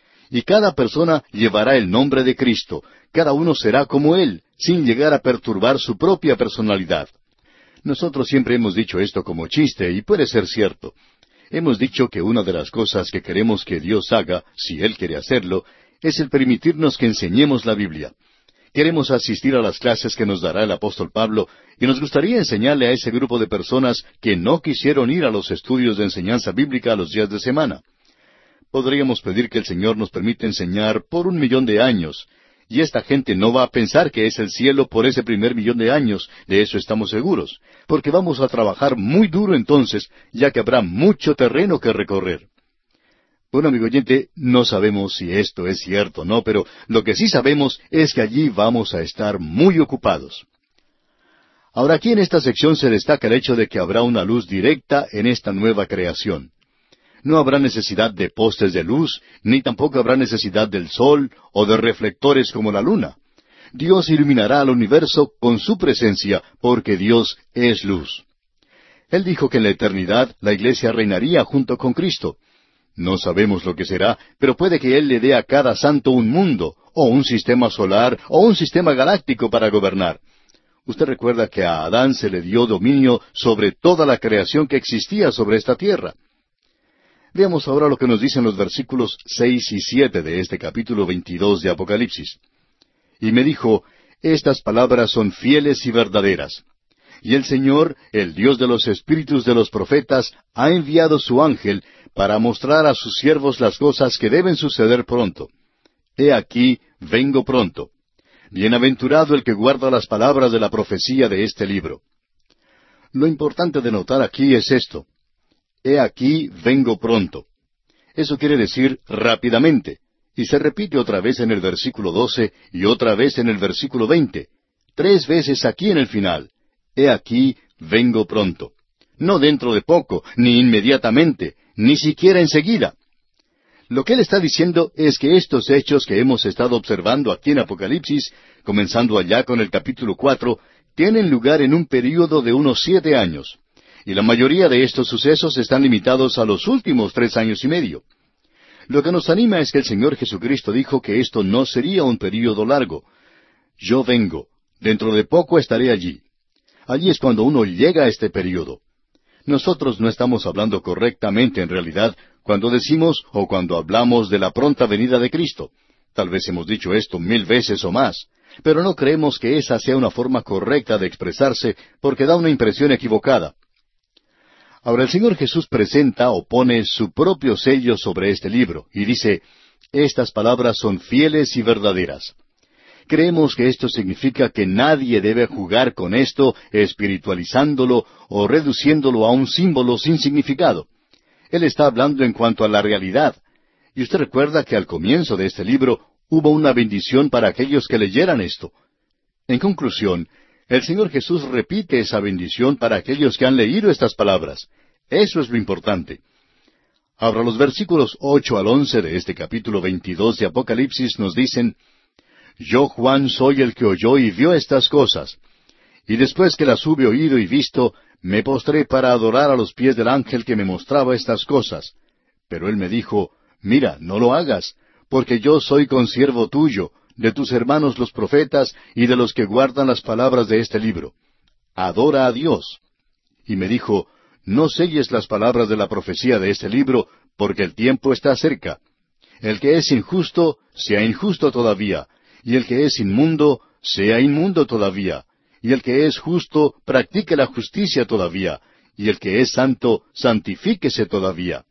Y cada persona llevará el nombre de Cristo. Cada uno será como Él, sin llegar a perturbar su propia personalidad. Nosotros siempre hemos dicho esto como chiste, y puede ser cierto. Hemos dicho que una de las cosas que queremos que Dios haga, si Él quiere hacerlo, es el permitirnos que enseñemos la Biblia. Queremos asistir a las clases que nos dará el apóstol Pablo, y nos gustaría enseñarle a ese grupo de personas que no quisieron ir a los estudios de enseñanza bíblica a los días de semana. Podríamos pedir que el Señor nos permita enseñar por 1,000,000 de años, y esta gente no va a pensar que es el cielo por ese primer 1,000,000 de años, de eso estamos seguros, porque vamos a trabajar muy duro entonces, ya que habrá mucho terreno que recorrer. Bueno, amigo oyente, no sabemos si esto es cierto o no, pero lo que sí sabemos es que allí vamos a estar muy ocupados. Ahora aquí en esta sección se destaca el hecho de que habrá una luz directa en esta nueva creación. No habrá necesidad de postes de luz, ni tampoco habrá necesidad del sol o de reflectores como la luna. Dios iluminará al universo con su presencia, porque Dios es luz. Él dijo que en la eternidad la iglesia reinaría junto con Cristo. No sabemos lo que será, pero puede que Él le dé a cada santo un mundo, o un sistema solar, o un sistema galáctico para gobernar. Usted recuerda que a Adán se le dio dominio sobre toda la creación que existía sobre esta tierra. Veamos ahora lo que nos dicen los versículos 6 y 7 de este capítulo 22 de Apocalipsis. Y me dijo, estas palabras son fieles y verdaderas. Y el Señor, el Dios de los espíritus de los profetas, ha enviado su ángel para mostrar a sus siervos las cosas que deben suceder pronto. He aquí, vengo pronto. Bienaventurado el que guarda las palabras de la profecía de este libro. Lo importante de notar aquí es esto. He aquí, vengo pronto. Eso quiere decir rápidamente. Y se repite otra vez en el versículo 12 y otra vez en el versículo 20. 3 veces aquí en el final. He aquí, vengo pronto. No dentro de poco, ni inmediatamente, ni siquiera enseguida. Lo que él está diciendo es que estos hechos que hemos estado observando aquí en Apocalipsis, comenzando allá con el capítulo 4, tienen lugar en un período de unos 7 años. Y la mayoría de estos sucesos están limitados a los últimos 3 años y medio. Lo que nos anima es que el Señor Jesucristo dijo que esto no sería un período largo. Yo vengo, dentro de poco estaré allí. Allí es cuando uno llega a este período. Nosotros no estamos hablando correctamente en realidad cuando decimos o cuando hablamos de la pronta venida de Cristo. Tal vez hemos dicho esto 1000 veces o más, pero no creemos que esa sea una forma correcta de expresarse porque da una impresión equivocada. Ahora el Señor Jesús presenta o pone su propio sello sobre este libro y dice, estas palabras son fieles y verdaderas. Creemos que esto significa que nadie debe jugar con esto, espiritualizándolo o reduciéndolo a un símbolo sin significado. Él está hablando en cuanto a la realidad. Y usted recuerda que al comienzo de este libro hubo una bendición para aquellos que leyeran esto. En conclusión, el Señor Jesús repite esa bendición para aquellos que han leído estas palabras. Eso es lo importante. Ahora los versículos 8 al 11 de este capítulo 22 de Apocalipsis nos dicen, Yo, Juan, soy el que oyó y vio estas cosas. Y después que las hube oído y visto, me postré para adorar a los pies del ángel que me mostraba estas cosas. Pero él me dijo, Mira, no lo hagas, porque yo soy consiervo tuyo, de tus hermanos los profetas y de los que guardan las palabras de este libro. Adora a Dios. Y me dijo, No selles las palabras de la profecía de este libro, porque el tiempo está cerca. El que es injusto, sea injusto todavía, y el que es inmundo, sea inmundo todavía, y el que es justo, practique la justicia todavía, y el que es santo, santifíquese todavía.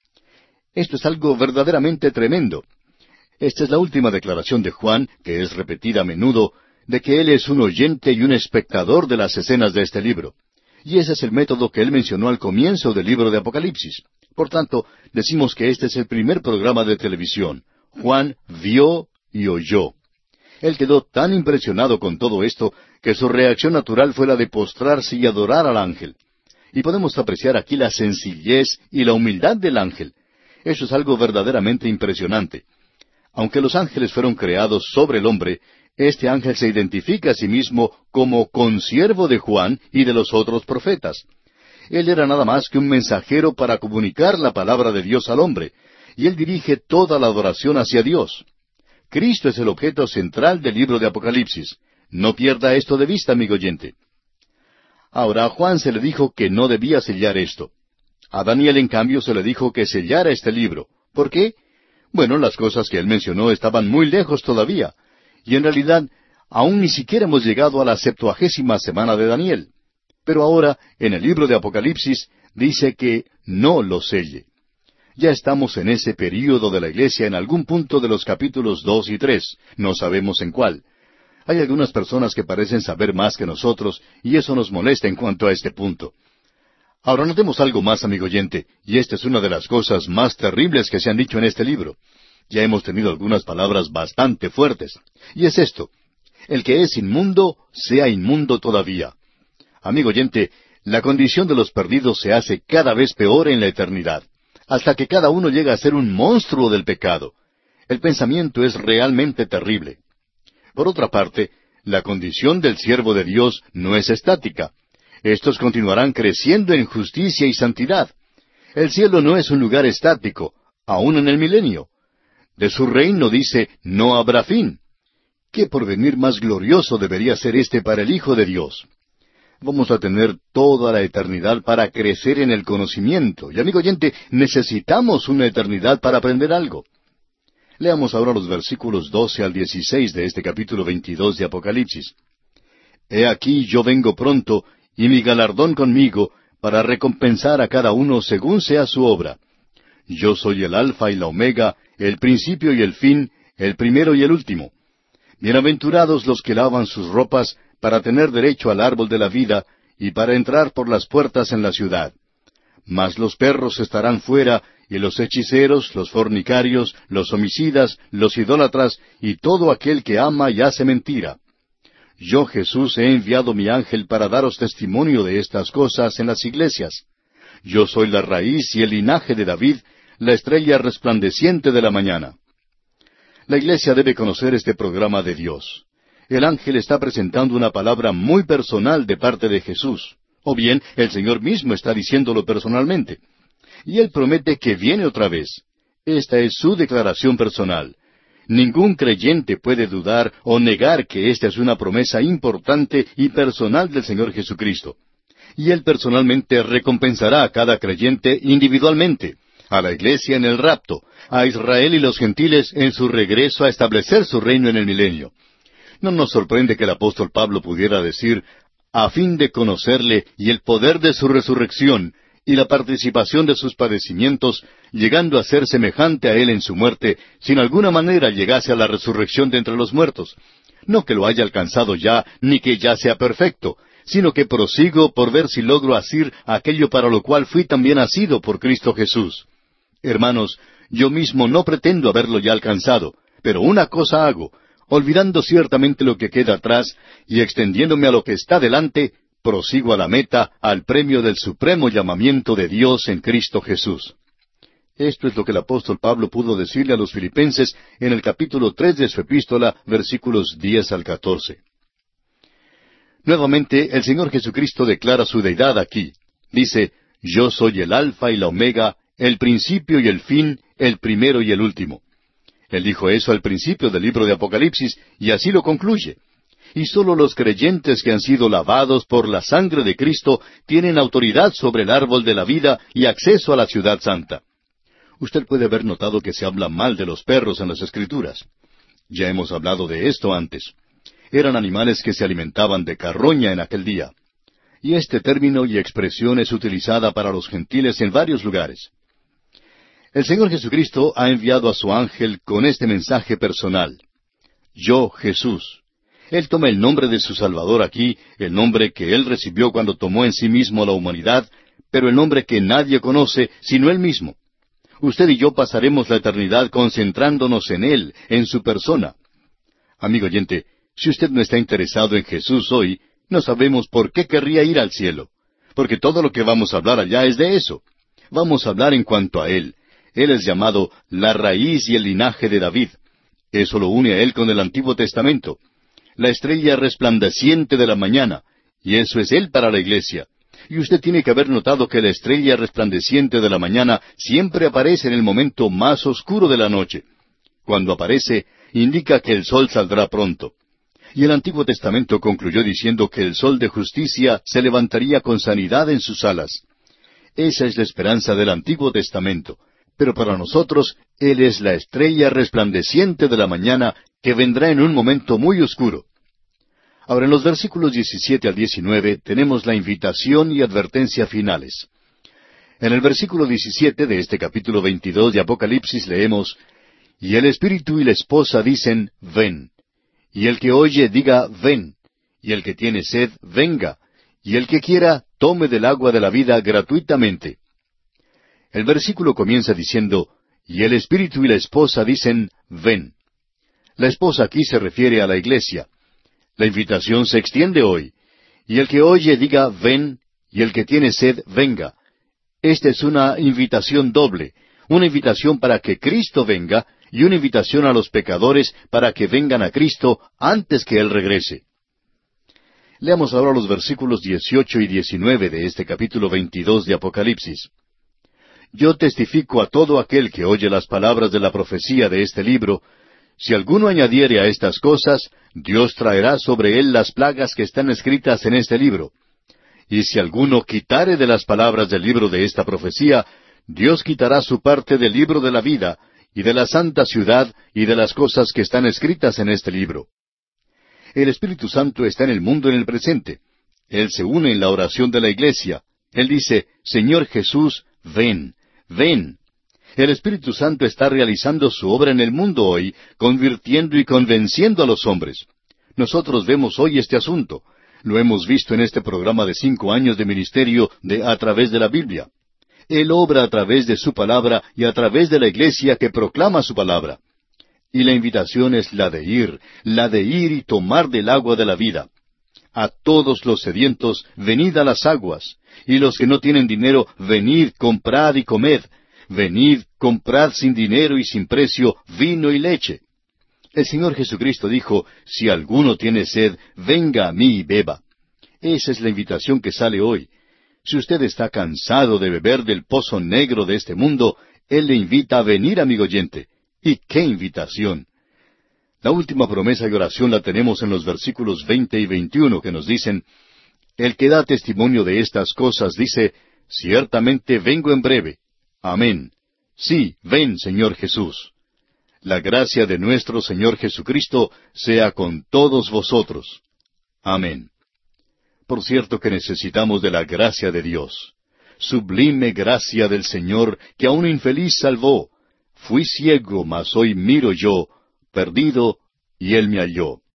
Esto es algo verdaderamente tremendo. Esta es la última declaración de Juan, que es repetida a menudo, de que él es un oyente y un espectador de las escenas de este libro. Y ese es el método que él mencionó al comienzo del libro de Apocalipsis. Por tanto, decimos que este es el primer programa de televisión. Juan vio y oyó. Él quedó tan impresionado con todo esto que su reacción natural fue la de postrarse y adorar al ángel. Y podemos apreciar aquí la sencillez y la humildad del ángel. Eso es algo verdaderamente impresionante. Aunque los ángeles fueron creados sobre el hombre, este ángel se identifica a sí mismo como consiervo de Juan y de los otros profetas. Él era nada más que un mensajero para comunicar la palabra de Dios al hombre, y él dirige toda la adoración hacia Dios. Cristo es el objeto central del libro de Apocalipsis. No pierda esto de vista, amigo oyente. Ahora, a Juan se le dijo que no debía sellar esto. A Daniel, en cambio, se le dijo que sellara este libro. ¿Por qué? Bueno, las cosas que él mencionó estaban muy lejos todavía. Y en realidad, aún ni siquiera hemos llegado a la 70ª semana de Daniel. Pero ahora, en el libro de Apocalipsis, dice que no lo selle. Ya estamos en ese período de la iglesia en algún punto de los capítulos 2 y 3, no sabemos en cuál. Hay algunas personas que parecen saber más que nosotros, y eso nos molesta en cuanto a este punto. Ahora notemos algo más, amigo oyente, y esta es una de las cosas más terribles que se han dicho en este libro. Ya hemos tenido algunas palabras bastante fuertes, y es esto: el que es inmundo, sea inmundo todavía. Amigo oyente, la condición de los perdidos se hace cada vez peor en la eternidad, hasta que cada uno llega a ser un monstruo del pecado. El pensamiento es realmente terrible. Por otra parte, la condición del siervo de Dios no es estática. Estos continuarán creciendo en justicia y santidad. El cielo no es un lugar estático, aun en el milenio. De su reino dice, no habrá fin. ¿Qué porvenir más glorioso debería ser este para el Hijo de Dios? Vamos a tener toda la eternidad para crecer en el conocimiento. Y amigo oyente, necesitamos una eternidad para aprender algo. Leamos ahora los versículos 12 al 16 de este capítulo 22 de Apocalipsis. He aquí yo vengo pronto, y mi galardón conmigo, para recompensar a cada uno según sea su obra. Yo soy el Alfa y la Omega, el principio y el fin, el primero y el último. Bienaventurados los que lavan sus ropas, para tener derecho al árbol de la vida, y para entrar por las puertas en la ciudad. Mas los perros estarán fuera, y los hechiceros, los fornicarios, los homicidas, los idólatras, y todo aquel que ama y hace mentira. Yo, Jesús, he enviado mi ángel para daros testimonio de estas cosas en las iglesias. Yo soy la raíz y el linaje de David, la estrella resplandeciente de la mañana. La iglesia debe conocer este programa de Dios. El ángel está presentando una palabra muy personal de parte de Jesús. O bien, el Señor mismo está diciéndolo personalmente. Y Él promete que viene otra vez. Esta es su declaración personal. Ningún creyente puede dudar o negar que esta es una promesa importante y personal del Señor Jesucristo. Y Él personalmente recompensará a cada creyente individualmente, a la iglesia en el rapto, a Israel y los gentiles en su regreso a establecer su reino en el milenio. No nos sorprende que el apóstol Pablo pudiera decir, a fin de conocerle y el poder de su resurrección, y la participación de sus padecimientos, llegando a ser semejante a Él en su muerte, si en alguna manera llegase a la resurrección de entre los muertos. No que lo haya alcanzado ya, ni que ya sea perfecto, sino que prosigo por ver si logro asir aquello para lo cual fui también asido por Cristo Jesús. Hermanos, yo mismo no pretendo haberlo ya alcanzado, pero una cosa hago, olvidando ciertamente lo que queda atrás y extendiéndome a lo que está delante, prosigo a la meta, al premio del supremo llamamiento de Dios en Cristo Jesús. Esto es lo que el apóstol Pablo pudo decirle a los filipenses en el capítulo 3 de su epístola, versículos 10 al 14. Nuevamente, el Señor Jesucristo declara su deidad aquí. Dice, yo soy el Alfa y la Omega, el principio y el fin, el primero y el último. Él dijo eso al principio del libro de Apocalipsis, y así lo concluye. Y sólo los creyentes que han sido lavados por la sangre de Cristo tienen autoridad sobre el árbol de la vida y acceso a la ciudad santa. Usted puede haber notado que se habla mal de los perros en las Escrituras. Ya hemos hablado de esto antes. Eran animales que se alimentaban de carroña en aquel día. Y este término y expresión es utilizada para los gentiles en varios lugares. El Señor Jesucristo ha enviado a su ángel con este mensaje personal. Yo, Jesús. Él toma el nombre de su Salvador aquí, el nombre que Él recibió cuando tomó en sí mismo la humanidad, pero el nombre que nadie conoce sino Él mismo. Usted y yo pasaremos la eternidad concentrándonos en Él, en su persona. Amigo oyente, si usted no está interesado en Jesús hoy, no sabemos por qué querría ir al cielo, porque todo lo que vamos a hablar allá es de eso. Vamos a hablar en cuanto a Él. Él es llamado la raíz y el linaje de David. Eso lo une a Él con el Antiguo Testamento. La estrella resplandeciente de la mañana, y eso es Él para la iglesia. Y usted tiene que haber notado que la estrella resplandeciente de la mañana siempre aparece en el momento más oscuro de la noche. Cuando aparece, indica que el sol saldrá pronto. Y el Antiguo Testamento concluyó diciendo que el sol de justicia se levantaría con sanidad en sus alas. Esa es la esperanza del Antiguo Testamento. Pero para nosotros, Él es la estrella resplandeciente de la mañana que vendrá en un momento muy oscuro. Ahora, en los versículos 17 al 19 tenemos la invitación y advertencia finales. En el versículo 17 de este capítulo 22 de Apocalipsis leemos, y el Espíritu y la esposa dicen, ven. Y el que oye diga, ven. Y el que tiene sed, venga. Y el que quiera, tome del agua de la vida gratuitamente. El versículo comienza diciendo, y el Espíritu y la esposa dicen, ven. La esposa aquí se refiere a la iglesia. La invitación se extiende hoy. Y el que oye diga, ven, y el que tiene sed, venga. Esta es una invitación doble, una invitación para que Cristo venga, y una invitación a los pecadores para que vengan a Cristo antes que Él regrese. Leamos ahora los versículos 18 y 19 de este capítulo 22 de Apocalipsis. Yo testifico a todo aquel que oye las palabras de la profecía de este libro, si alguno añadiere a estas cosas, Dios traerá sobre él las plagas que están escritas en este libro. Y si alguno quitare de las palabras del libro de esta profecía, Dios quitará su parte del libro de la vida, y de la santa ciudad, y de las cosas que están escritas en este libro. El Espíritu Santo está en el mundo en el presente. Él se une en la oración de la iglesia. Él dice, Señor Jesús, ven, ven. El Espíritu Santo está realizando su obra en el mundo hoy, convirtiendo y convenciendo a los hombres. Nosotros vemos hoy este asunto. Lo hemos visto en este programa de 5 años de ministerio de A través de la Biblia. Él obra a través de su palabra y a través de la iglesia que proclama su palabra. Y la invitación es la de ir y tomar del agua de la vida. A todos los sedientos, venid a las aguas. Y los que no tienen dinero, venid, comprad y comed. Venid, comprad sin dinero y sin precio vino y leche. El Señor Jesucristo dijo, si alguno tiene sed, venga a mí y beba. Esa es la invitación que sale hoy. Si usted está cansado de beber del pozo negro de este mundo, Él le invita a venir, amigo oyente. ¡Y qué invitación! La última promesa y oración la tenemos en los versículos 20 y 21 que nos dicen, el que da testimonio de estas cosas dice, ciertamente vengo en breve. Amén. Sí, ven, Señor Jesús. La gracia de nuestro Señor Jesucristo sea con todos vosotros. Amén. Por cierto que necesitamos de la gracia de Dios. Sublime gracia del Señor que a un infeliz salvó. Fui ciego, mas hoy miro yo, perdido, y Él me halló.